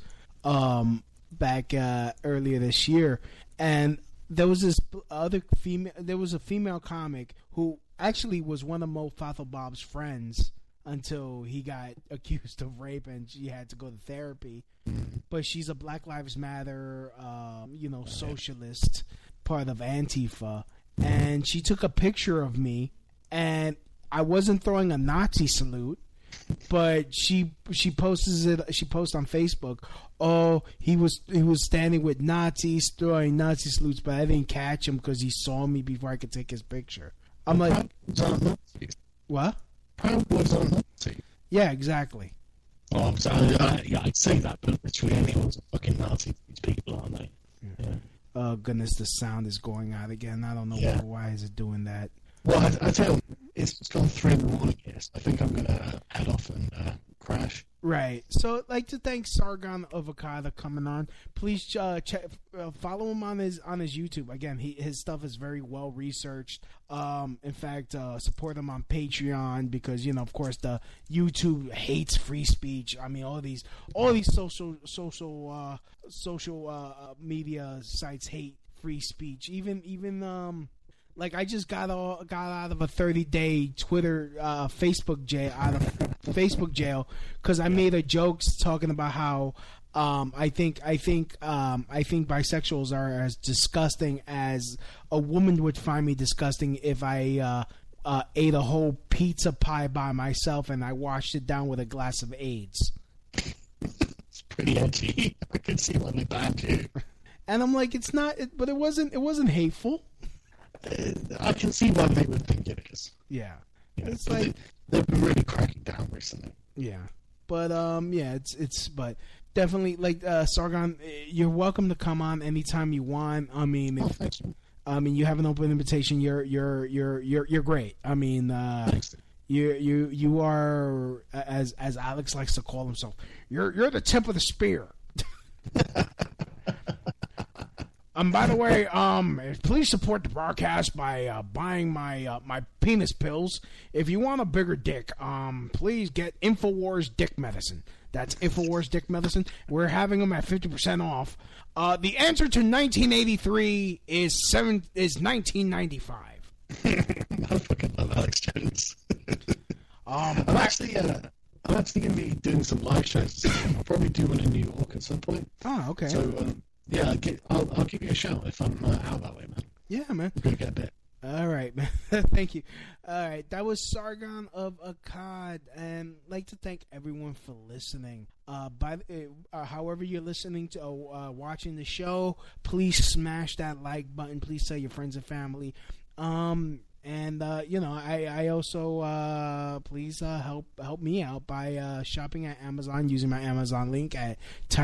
back earlier this year, and there was this a female comic who actually was one of Mo Fathel Bob's friends until he got accused of rape and she had to go to therapy. But she's a Black Lives Matter, socialist, part of Antifa, and she took a picture of me, and I wasn't throwing a Nazi salute, but she posts it. She posts on Facebook. Oh, he was standing with Nazis, throwing Nazi salutes, but I didn't catch him because he saw me before I could take his picture. I'm like, what? Proud Boys are Nazi. Yeah, exactly. Oh, I'm sorry. I'd say that, but literally anyone's a fucking Nazi. These people, aren't they? Yeah. Oh goodness, the sound is going out again. I don't know why is it doing that. Well, I tell you, it's gone 3 in the morning here, so I think I'm going to head off and crash. Right. So I'd like to thank Sargon of Akkad coming on. Please follow him on his YouTube. Again, his stuff is very well researched. In fact, support him on Patreon because, of course, the YouTube hates free speech. I mean, all these social media sites hate free speech. Even like I just got out of a 30-day Facebook jail because I made a joke talking about how I think bisexuals are as disgusting as a woman would find me disgusting if I ate a whole pizza pie by myself and I washed it down with a glass of AIDS. It's pretty edgy. I can see why they banned you. And I'm like, it's not, but it wasn't hateful. I can see why they would think it is. Yeah. It's like they've been really cracking down recently. Yeah. But it's but definitely like Sargon, you're welcome to come on anytime you want. I mean, thanks. You have an open invitation. You're great. I mean, thanks. You are, as Alex likes to call himself, you're the tip of the spear. By the way, please support the broadcast by buying my penis pills. If you want a bigger dick, please get InfoWars Dick Medicine. That's InfoWars Dick Medicine. We're having them at 50% off. The answer to 1983 is 1995. I fucking love Alex Jones. I'm actually going to be doing some live shows. I'll probably do one in New York at some point. Oh, okay. So, yeah, I'll give you a shout if I'm out that way, man. Yeah, man. We're going to get a bit. All right, man. Thank you. All right, that was Sargon of Akkad, and I'd like to thank everyone for listening. However you're listening to watching the show, please smash that like button. Please tell your friends and family. I also please help me out by shopping at Amazon using my Amazon link at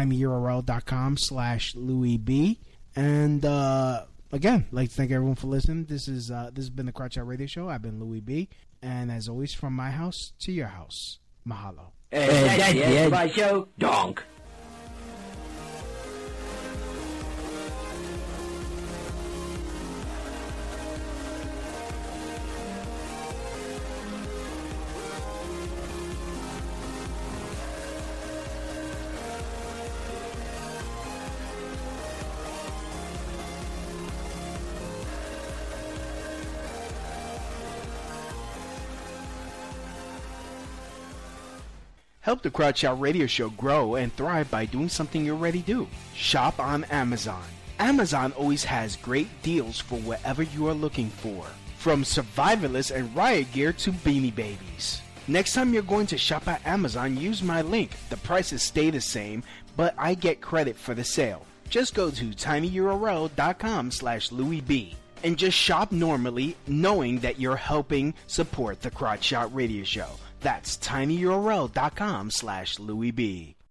tinyurl.com/LouisB. And again, I'd like to thank everyone for listening. This has been the Crotch Out Radio Show. I've been Louis B. And as always, from my house to your house, mahalo. That's the end of my show. Donk. Help the Crotch Shot Radio Show grow and thrive by doing something you already do. Shop on Amazon. Amazon always has great deals for whatever you are looking for. From survivalists and riot gear to beanie babies. Next time you're going to shop at Amazon, use my link. The prices stay the same, but I get credit for the sale. Just go to tinyurl.com/LouisB and just shop normally, knowing that you're helping support the Crotch Shot Radio Show. That's tinyurl.com/LouisB.